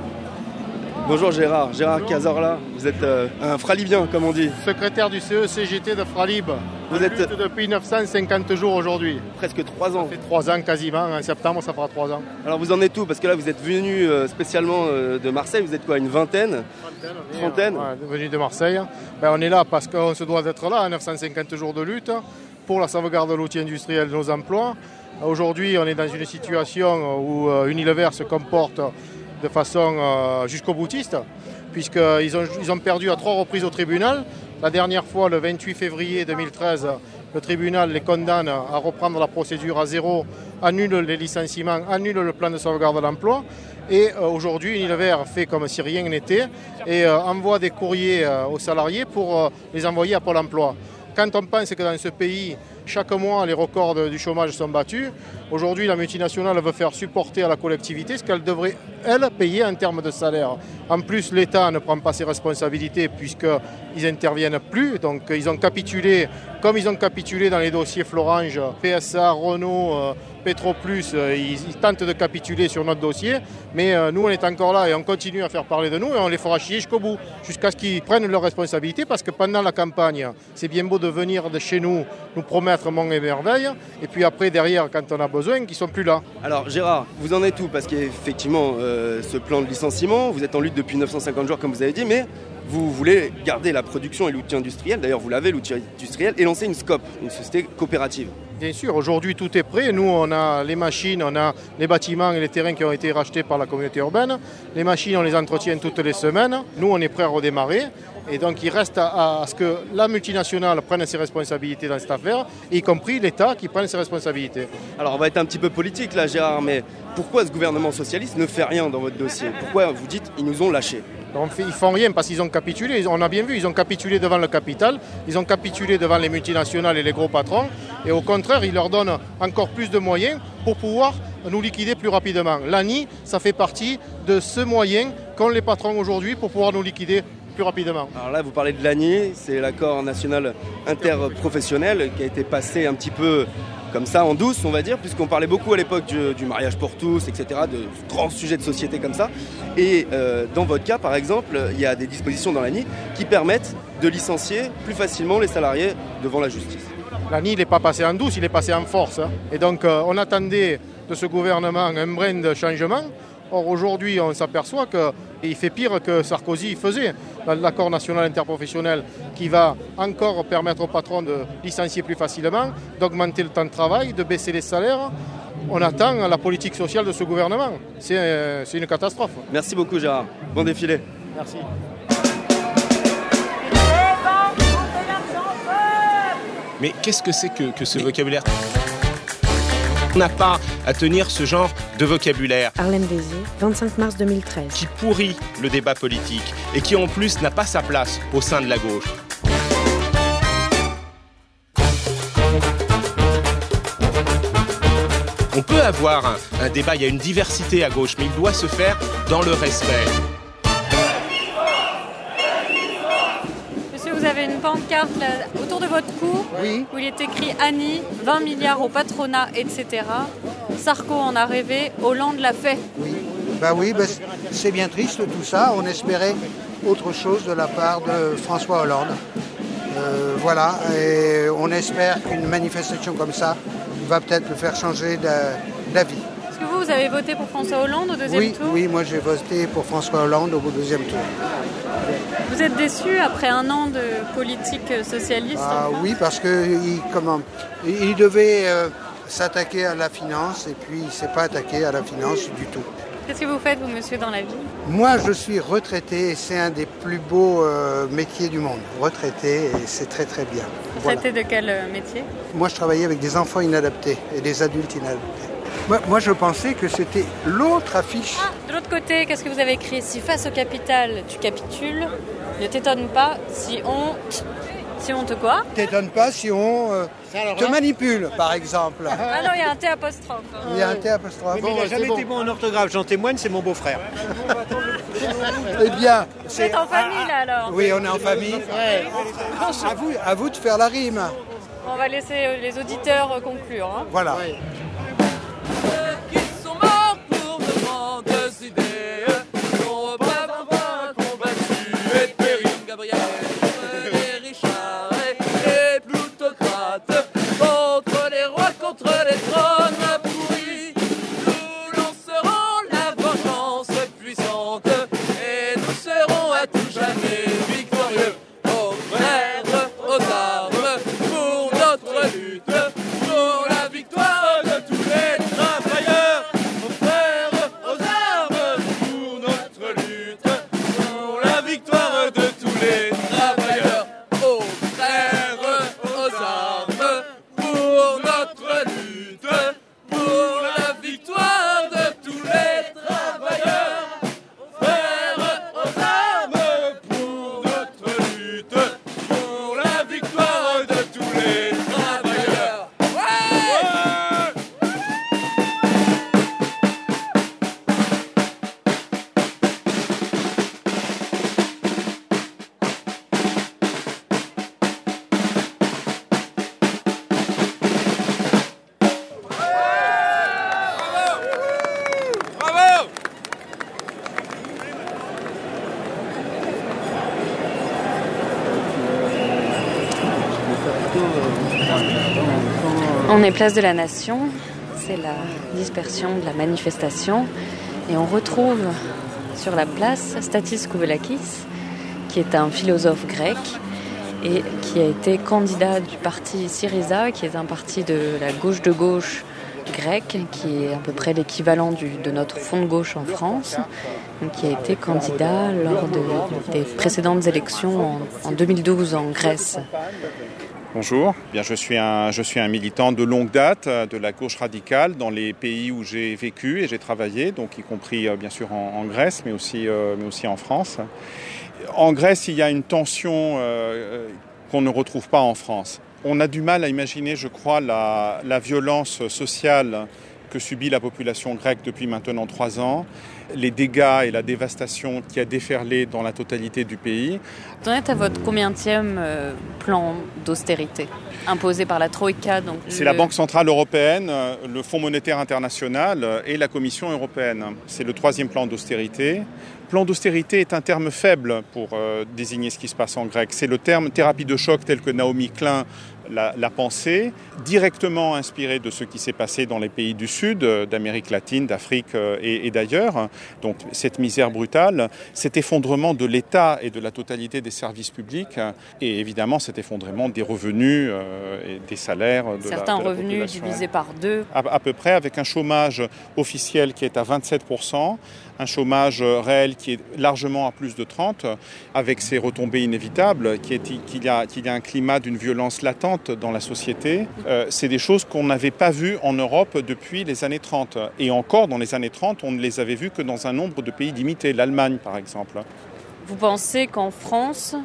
Bonjour Gérard, Gérard Bonjour. Cazorla, vous êtes euh, un fralibien comme on dit. Secrétaire du C E C G T de Fralib. Vous en êtes lutte depuis neuf cent cinquante jours aujourd'hui. Presque trois ans. Ça fait trois ans quasiment, en septembre ça fera trois ans. Alors vous en êtes où? Parce que là vous êtes venu euh, spécialement euh, de Marseille, vous êtes quoi, une vingtaine? Trentaine. Trentaine. Ouais, venu de Marseille. Ben, on est là parce qu'on se doit d'être là, à neuf cent cinquante jours de lutte, pour la sauvegarde de l'outil industriel de nos emplois. Aujourd'hui on est dans une situation où euh, Unilever se comporte de façon euh, jusqu'au boutiste, puisqu'ils ont, ils ont perdu à trois reprises au tribunal. La dernière fois, le vingt-huit février deux mille treize, le tribunal les condamne à reprendre la procédure à zéro, annule les licenciements, annule le plan de sauvegarde de l'emploi. Et euh, aujourd'hui, Unilever fait comme si rien n'était et euh, envoie des courriers euh, aux salariés pour euh, les envoyer à Pôle emploi. Quand on pense que dans ce pays, chaque mois, les records du chômage sont battus, aujourd'hui, la multinationale veut faire supporter à la collectivité ce qu'elle devrait, elle, payer en termes de salaire. En plus, l'État ne prend pas ses responsabilités puisqu'ils n'interviennent plus. Donc, ils ont capitulé, comme ils ont capitulé dans les dossiers Florange, P S A, Renault, euh, Petroplus, euh, ils, ils tentent de capituler sur notre dossier. Mais euh, nous, on est encore là et on continue à faire parler de nous et on les fera chier jusqu'au bout, jusqu'à ce qu'ils prennent leurs responsabilités parce que pendant la campagne, c'est bien beau de venir de chez nous, nous promettre monts et merveilles, et puis après, derrière, quand on a besoin, qu'ils ne sont plus là. Alors Gérard, vous en êtes où? Parce qu'effectivement, euh, ce plan de licenciement, vous êtes en lutte depuis neuf cent cinquante jours, comme vous avez dit, mais vous voulez garder la production et l'outil industriel, d'ailleurs vous l'avez l'outil industriel, et lancer une SCOP, une société coopérative. Bien sûr, aujourd'hui tout est prêt. Nous, on a les machines, on a les bâtiments et les terrains qui ont été rachetés par la communauté urbaine. Les machines, on les entretient toutes les semaines. Nous, on est prêts à redémarrer. Et donc, il reste à, à ce que la multinationale prenne ses responsabilités dans cette affaire, y compris l'État qui prenne ses responsabilités. Alors, on va être un petit peu politique là, Gérard, mais pourquoi ce gouvernement socialiste ne fait rien dans votre dossier? Pourquoi vous dites ils nous ont lâchés? Ils ne font rien parce qu'ils ont capitulé. On a bien vu, ils ont capitulé devant le capital, ils ont capitulé devant les multinationales et les gros patrons. Et au contraire, ils leur donnent encore plus de moyens pour pouvoir nous liquider plus rapidement. L'A N I, ça fait partie de ce moyen qu'ont les patrons aujourd'hui pour pouvoir nous liquider plus rapidement. Alors là, vous parlez de l'A N I, c'est l'accord national interprofessionnel qui a été passé un petit peu comme ça en douce, on va dire, puisqu'on parlait beaucoup à l'époque du, du mariage pour tous, et cetera, de grands sujets de société comme ça. Et euh, dans votre cas, par exemple, il y a des dispositions dans l'A N I qui permettent de licencier plus facilement les salariés devant la justice. L'A N I, il n'est pas passé en douce, il est passé en force. Hein. Et donc, euh, on attendait de ce gouvernement un brin de changement. Or, aujourd'hui, on s'aperçoit qu'il fait pire que Sarkozy faisait. L'accord national interprofessionnel qui va encore permettre aux patrons de licencier plus facilement, d'augmenter le temps de travail, de baisser les salaires. On attend la politique sociale de ce gouvernement. C'est, euh, c'est une catastrophe. Merci beaucoup, Gérard. Bon défilé. Merci. Mais qu'est-ce que c'est que, que ce Mais... vocabulaire ? On n'a pas à tenir ce genre de vocabulaire. Arlène Bézier, vingt-cinq mars deux mille treize. Qui pourrit le débat politique et qui en plus n'a pas sa place au sein de la gauche. On peut avoir un, un débat, il y a une diversité à gauche, mais il doit se faire dans le respect. Vous avez une pancarte là, autour de votre cou, oui. Où il est écrit Annie, vingt milliards au patronat, et cetera. Sarko en a rêvé, Hollande l'a fait. Oui, bah oui, bah c'est bien triste tout ça. On espérait autre chose de la part de François Hollande. Euh, voilà, et on espère qu'une manifestation comme ça va peut-être le faire changer d'avis. Est-ce que vous, vous avez voté pour François Hollande au deuxième oui, tour? Oui, moi j'ai voté pour François Hollande au deuxième tour. Vous êtes déçu après un an de politique socialiste? Ah oui, parce qu'il comment il devait euh, s'attaquer à la finance et puis il ne s'est pas attaqué à la finance du tout. Qu'est-ce que vous faites, vous, monsieur, dans la vie? Moi, je suis retraité et c'est un des plus beaux euh, métiers du monde. Retraité et c'est très très bien. Retraité voilà. De quel euh, métier? Moi, je travaillais avec des enfants inadaptés et des adultes inadaptés. Moi, moi, je pensais que c'était l'autre affiche. Ah, de l'autre côté, qu'est-ce que vous avez écrit? Si face au capital, tu capitules, ne t'étonne pas si on... Si on te quoi? Ne t'étonne pas si on euh, te manipule, par exemple. Ah non, il y a un T apostrophe. Il y a un T apostrophe. Oui, mais il n'a jamais bon. été bon en orthographe, j'en témoigne, c'est mon beau-frère. Eh bien... Vous êtes en famille, là, alors? Oui, on est en famille. Ouais. À vous, à vous de faire la rime. On va laisser les auditeurs conclure. Hein. Voilà. Oui. On est place de la Nation, c'est la dispersion de la manifestation et on retrouve sur la place Stathis Skouvelakis qui est un philosophe grec et qui a été candidat du parti Syriza, qui est un parti de la gauche de gauche grecque, qui est à peu près l'équivalent du, de notre Front de gauche en France, donc qui a été candidat lors de, des précédentes élections en, en deux mille douze en Grèce. Bonjour, bien, je, suis un, je suis un militant de longue date de la gauche radicale dans les pays où j'ai vécu et j'ai travaillé, donc y compris bien sûr en, en Grèce, mais aussi, euh, mais aussi en France. En Grèce, il y a une tension euh, qu'on ne retrouve pas en France. On a du mal à imaginer, je crois, la, la violence sociale que subit la population grecque depuis maintenant trois ans, les dégâts et la dévastation qui a déferlé dans la totalité du pays. Vous en êtes à votre combienième euh, plan d'austérité imposé par la Troïka, donc C'est le... la Banque Centrale Européenne, le Fonds Monétaire International et la Commission Européenne. C'est le troisième plan d'austérité. Plan d'austérité est un terme faible pour euh, désigner ce qui se passe en grec. C'est le terme thérapie de choc tel que Naomi Klein l'a, l'a pensé, directement inspiré de ce qui s'est passé dans les pays du Sud, d'Amérique latine, d'Afrique et, et d'ailleurs. Donc cette misère brutale, cet effondrement de l'État et de la totalité des services publics et évidemment cet effondrement des revenus euh, et des salaires de Certains la, de la revenus population. divisés par deux. À, à peu près, avec un chômage officiel qui est à vingt-sept pour cent, un chômage réel qui est largement à plus de trente pour cent, avec ses retombées inévitables, qui est, qu'il, y a, qu'il y a un climat d'une violence latente dans la société. Euh, c'est des choses qu'on n'avait pas vues en Europe depuis les années trente. Et encore, dans les années trente, on ne les avait vues que dans un nombre de pays limités, l'Allemagne par exemple. Vous pensez qu'en France,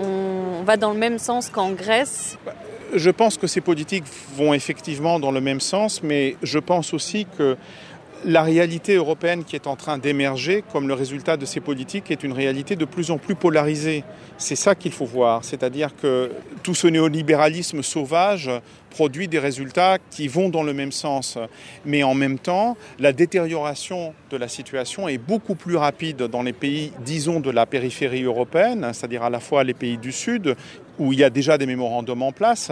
on va dans le même sens qu'en Grèce ? Je pense que ces politiques vont effectivement dans le même sens, mais je pense aussi que la réalité européenne qui est en train d'émerger comme le résultat de ces politiques est une réalité de plus en plus polarisée. C'est ça qu'il faut voir, c'est-à-dire que tout ce néolibéralisme sauvage produit des résultats qui vont dans le même sens. Mais en même temps, la détérioration de la situation est beaucoup plus rapide dans les pays, disons, de la périphérie européenne, c'est-à-dire à la fois les pays du Sud, où il y a déjà des mémorandums en place.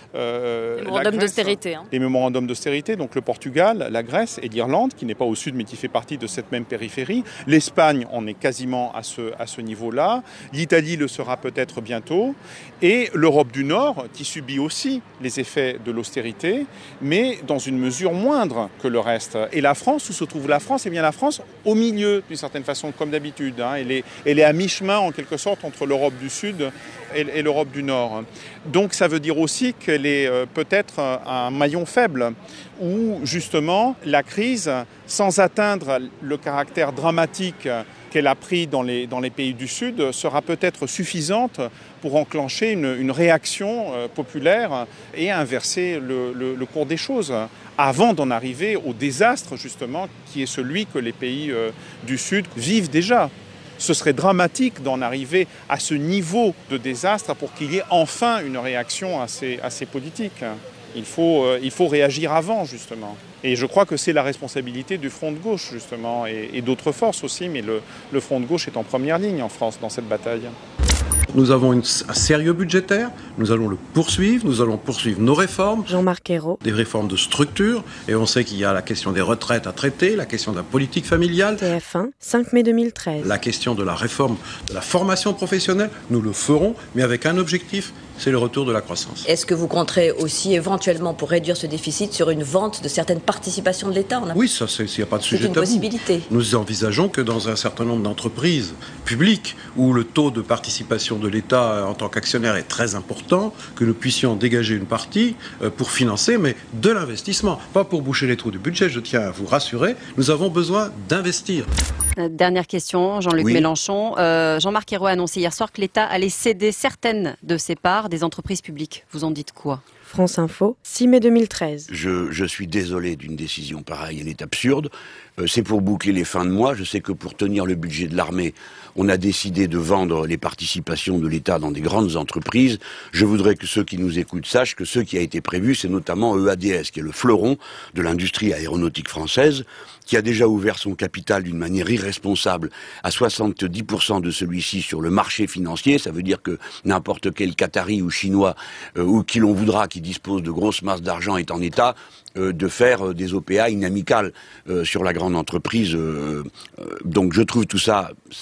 Euh, mémorandums d'austérité. Hein. Les mémorandums d'austérité, donc le Portugal, la Grèce et l'Irlande, qui n'est pas au sud mais qui fait partie de cette même périphérie. L'Espagne en est quasiment à ce, à ce niveau-là. L'Italie le sera peut-être bientôt. Et l'Europe du Nord, qui subit aussi les effets de l'austérité, mais dans une mesure moindre que le reste. Et la France, où se trouve la France ? Eh bien la France, au milieu, d'une certaine façon, comme d'habitude. Hein. Elle est, elle est à mi-chemin, en quelque sorte, entre l'Europe du Sud et, et l'Europe du Nord. Donc ça veut dire aussi qu'elle est euh, peut-être un maillon faible, où justement la crise, sans atteindre le caractère dramatique qu'elle a pris dans les, dans les pays du Sud, sera peut-être suffisante pour enclencher une, une réaction euh, populaire et inverser le, le, le cours des choses, avant d'en arriver au désastre justement qui est celui que les pays euh, du Sud vivent déjà. Ce serait dramatique d'en arriver à ce niveau de désastre pour qu'il y ait enfin une réaction à ces, à ces politiques. Il faut, euh, il faut réagir avant, justement. Et je crois que c'est la responsabilité du Front de gauche, justement, et, et d'autres forces aussi, mais le, le Front de gauche est en première ligne en France dans cette bataille. Nous avons une, un sérieux budgétaire, nous allons le poursuivre, nous allons poursuivre nos réformes. Jean-Marc Ayrault. Des réformes de structure, et on sait qu'il y a la question des retraites à traiter, la question de la politique familiale. T F un, cinq mai deux mille treize. La question de la réforme de la formation professionnelle, nous le ferons, mais avec un objectif, c'est le retour de la croissance. Est-ce que vous compterez aussi éventuellement pour réduire ce déficit sur une vente de certaines participations de l'État ? On a... Oui, ça, il n'y a pas de sujet C'est une tabou. possibilité. Nous envisageons que dans un certain nombre d'entreprises publiques où le taux de participation de l'État en tant qu'actionnaire est très important, que nous puissions dégager une partie pour financer, mais de l'investissement, pas pour boucher les trous du budget. Je tiens à vous rassurer, nous avons besoin d'investir. Dernière question, Jean-Luc Oui. Mélenchon. Euh, Jean-Marc Ayrault a annoncé hier soir que l'État allait céder certaines de ses parts des entreprises publiques. Vous en dites quoi ? France Info, six mai deux mille treize. Je, je suis désolé d'une décision pareille, elle est absurde. Euh, c'est pour boucler les fins de mois. Je sais que pour tenir le budget de l'armée, on a décidé de vendre les participations de l'État dans des grandes entreprises. Je voudrais que ceux qui nous écoutent sachent que ce qui a été prévu, c'est notamment E A D S, qui est le fleuron de l'industrie aéronautique française, qui a déjà ouvert son capital d'une manière irresponsable à soixante-dix pour cent de celui-ci sur le marché financier. Ça veut dire que n'importe quel Qatari ou Chinois, euh, ou qui l'on voudra, qui dispose de grosses masses d'argent, est en état euh, de faire euh, des O P A inamicales euh, sur la grande entreprise. Euh, euh, donc je trouve tout ça, c'est lamentable.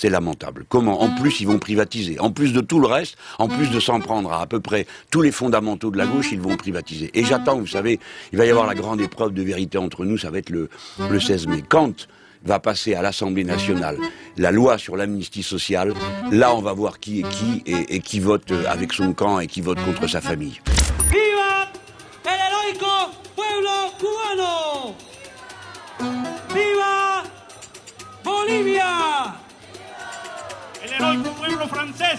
épouvantable. Comment ? En plus, ils vont privatiser. En plus de tout le reste, en plus de s'en prendre à à peu près tous les fondamentaux de la gauche, ils vont privatiser. Et j'attends, vous savez, il va y avoir la grande épreuve de vérité entre nous, ça va être le, le seize mai. Quand va passer à l'Assemblée nationale la loi sur l'amnistie sociale, là on va voir qui est qui et, et qui vote avec son camp et qui vote contre sa famille. ¡Viva el heroico pueblo cubano! ¡Viva Bolivia! El heroico pueblo francés!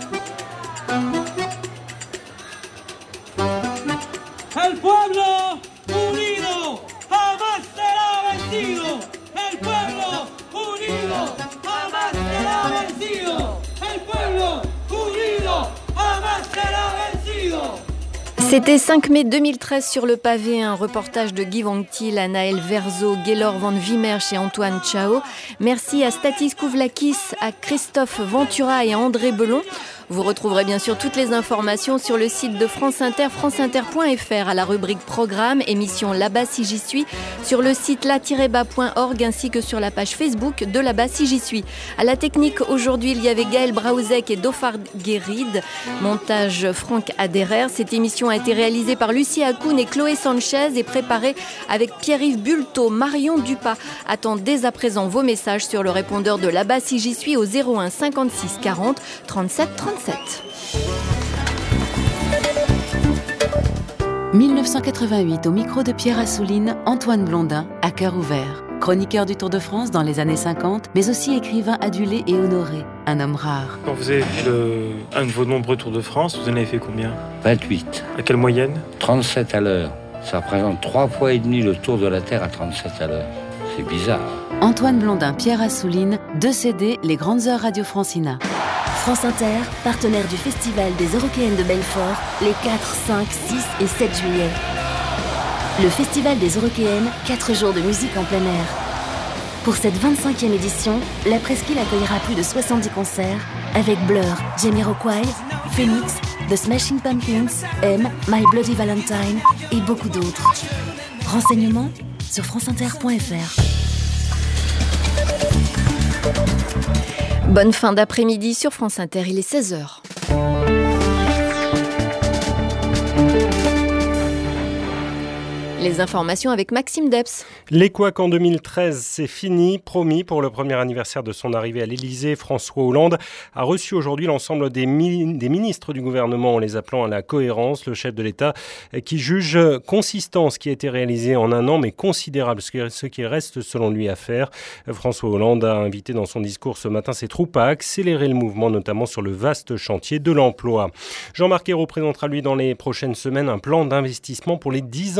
El pueblo unido jamás será vencido. El pueblo unido jamás será vencido. El pueblo unido jamás será vencido. C'était cinq mai deux mille treize sur le pavé, un reportage de Guy Wangtil, Anaël Verzo, Gaylor Van Wimmerch et Antoine Chao. Merci à Statis Kouvlakis, à Christophe Ventura et à André Belon. Vous retrouverez bien sûr toutes les informations sur le site de France Inter, franceinter point f r, à la rubrique Programme, émission Là-bas si j'y suis, sur le site la tiret bas point org ainsi que sur la page Facebook de Là-bas si j'y suis. À la technique, aujourd'hui, il y avait Gaël Braouzek et Dofar Guéride. Montage Franck Aderer. Cette émission a été réalisée par Lucie Akoun et Chloé Sanchez et préparée avec Pierre-Yves Bulto. Marion Dupas attend dès à présent vos messages sur le répondeur de Là-bas si j'y suis au zéro un cinquante-six quarante trente-sept trente-sept. dix-neuf cent quatre-vingt-huit, au micro de Pierre Assouline, Antoine Blondin, à cœur ouvert. Chroniqueur du Tour de France dans les années cinquante, mais aussi écrivain adulé et honoré, un homme rare. Quand vous avez fait le, un de vos nombreux Tours de France, vous en avez fait combien ? vingt-huit. À quelle moyenne ? trente-sept à l'heure. Ça représente trois fois et demi le tour de la Terre à trente-sept à l'heure. C'est bizarre. Antoine Blondin, Pierre Assouline, deux C D, Les Grandes Heures Radio Francina. France Inter, partenaire du Festival des Eurockéennes de Belfort, les quatre, cinq, six et sept juillet. Le Festival des Eurockéennes, quatre jours de musique en plein air. Pour cette vingt-cinquième édition, la presqu'île accueillera plus de soixante-dix concerts avec Blur, Jamiroquai, Phoenix, The Smashing Pumpkins, M, My Bloody Valentine et beaucoup d'autres. Renseignements sur franceinter point f r. Bonne fin d'après-midi sur France Inter, il est seize heures. Les informations avec Maxime Debs. Les couacs en deux mille treize, c'est fini. Promis, pour le premier anniversaire de son arrivée à l'Élysée, François Hollande a reçu aujourd'hui l'ensemble des, mi- des ministres du gouvernement en les appelant à la cohérence. Le chef de l'État qui juge consistant ce qui a été réalisé en un an, mais considérable ce qui reste selon lui à faire. François Hollande a invité dans son discours ce matin ses troupes à accélérer le mouvement, notamment sur le vaste chantier de l'emploi. Jean-Marc Ayrault présentera lui dans les prochaines semaines un plan d'investissement pour les dix ans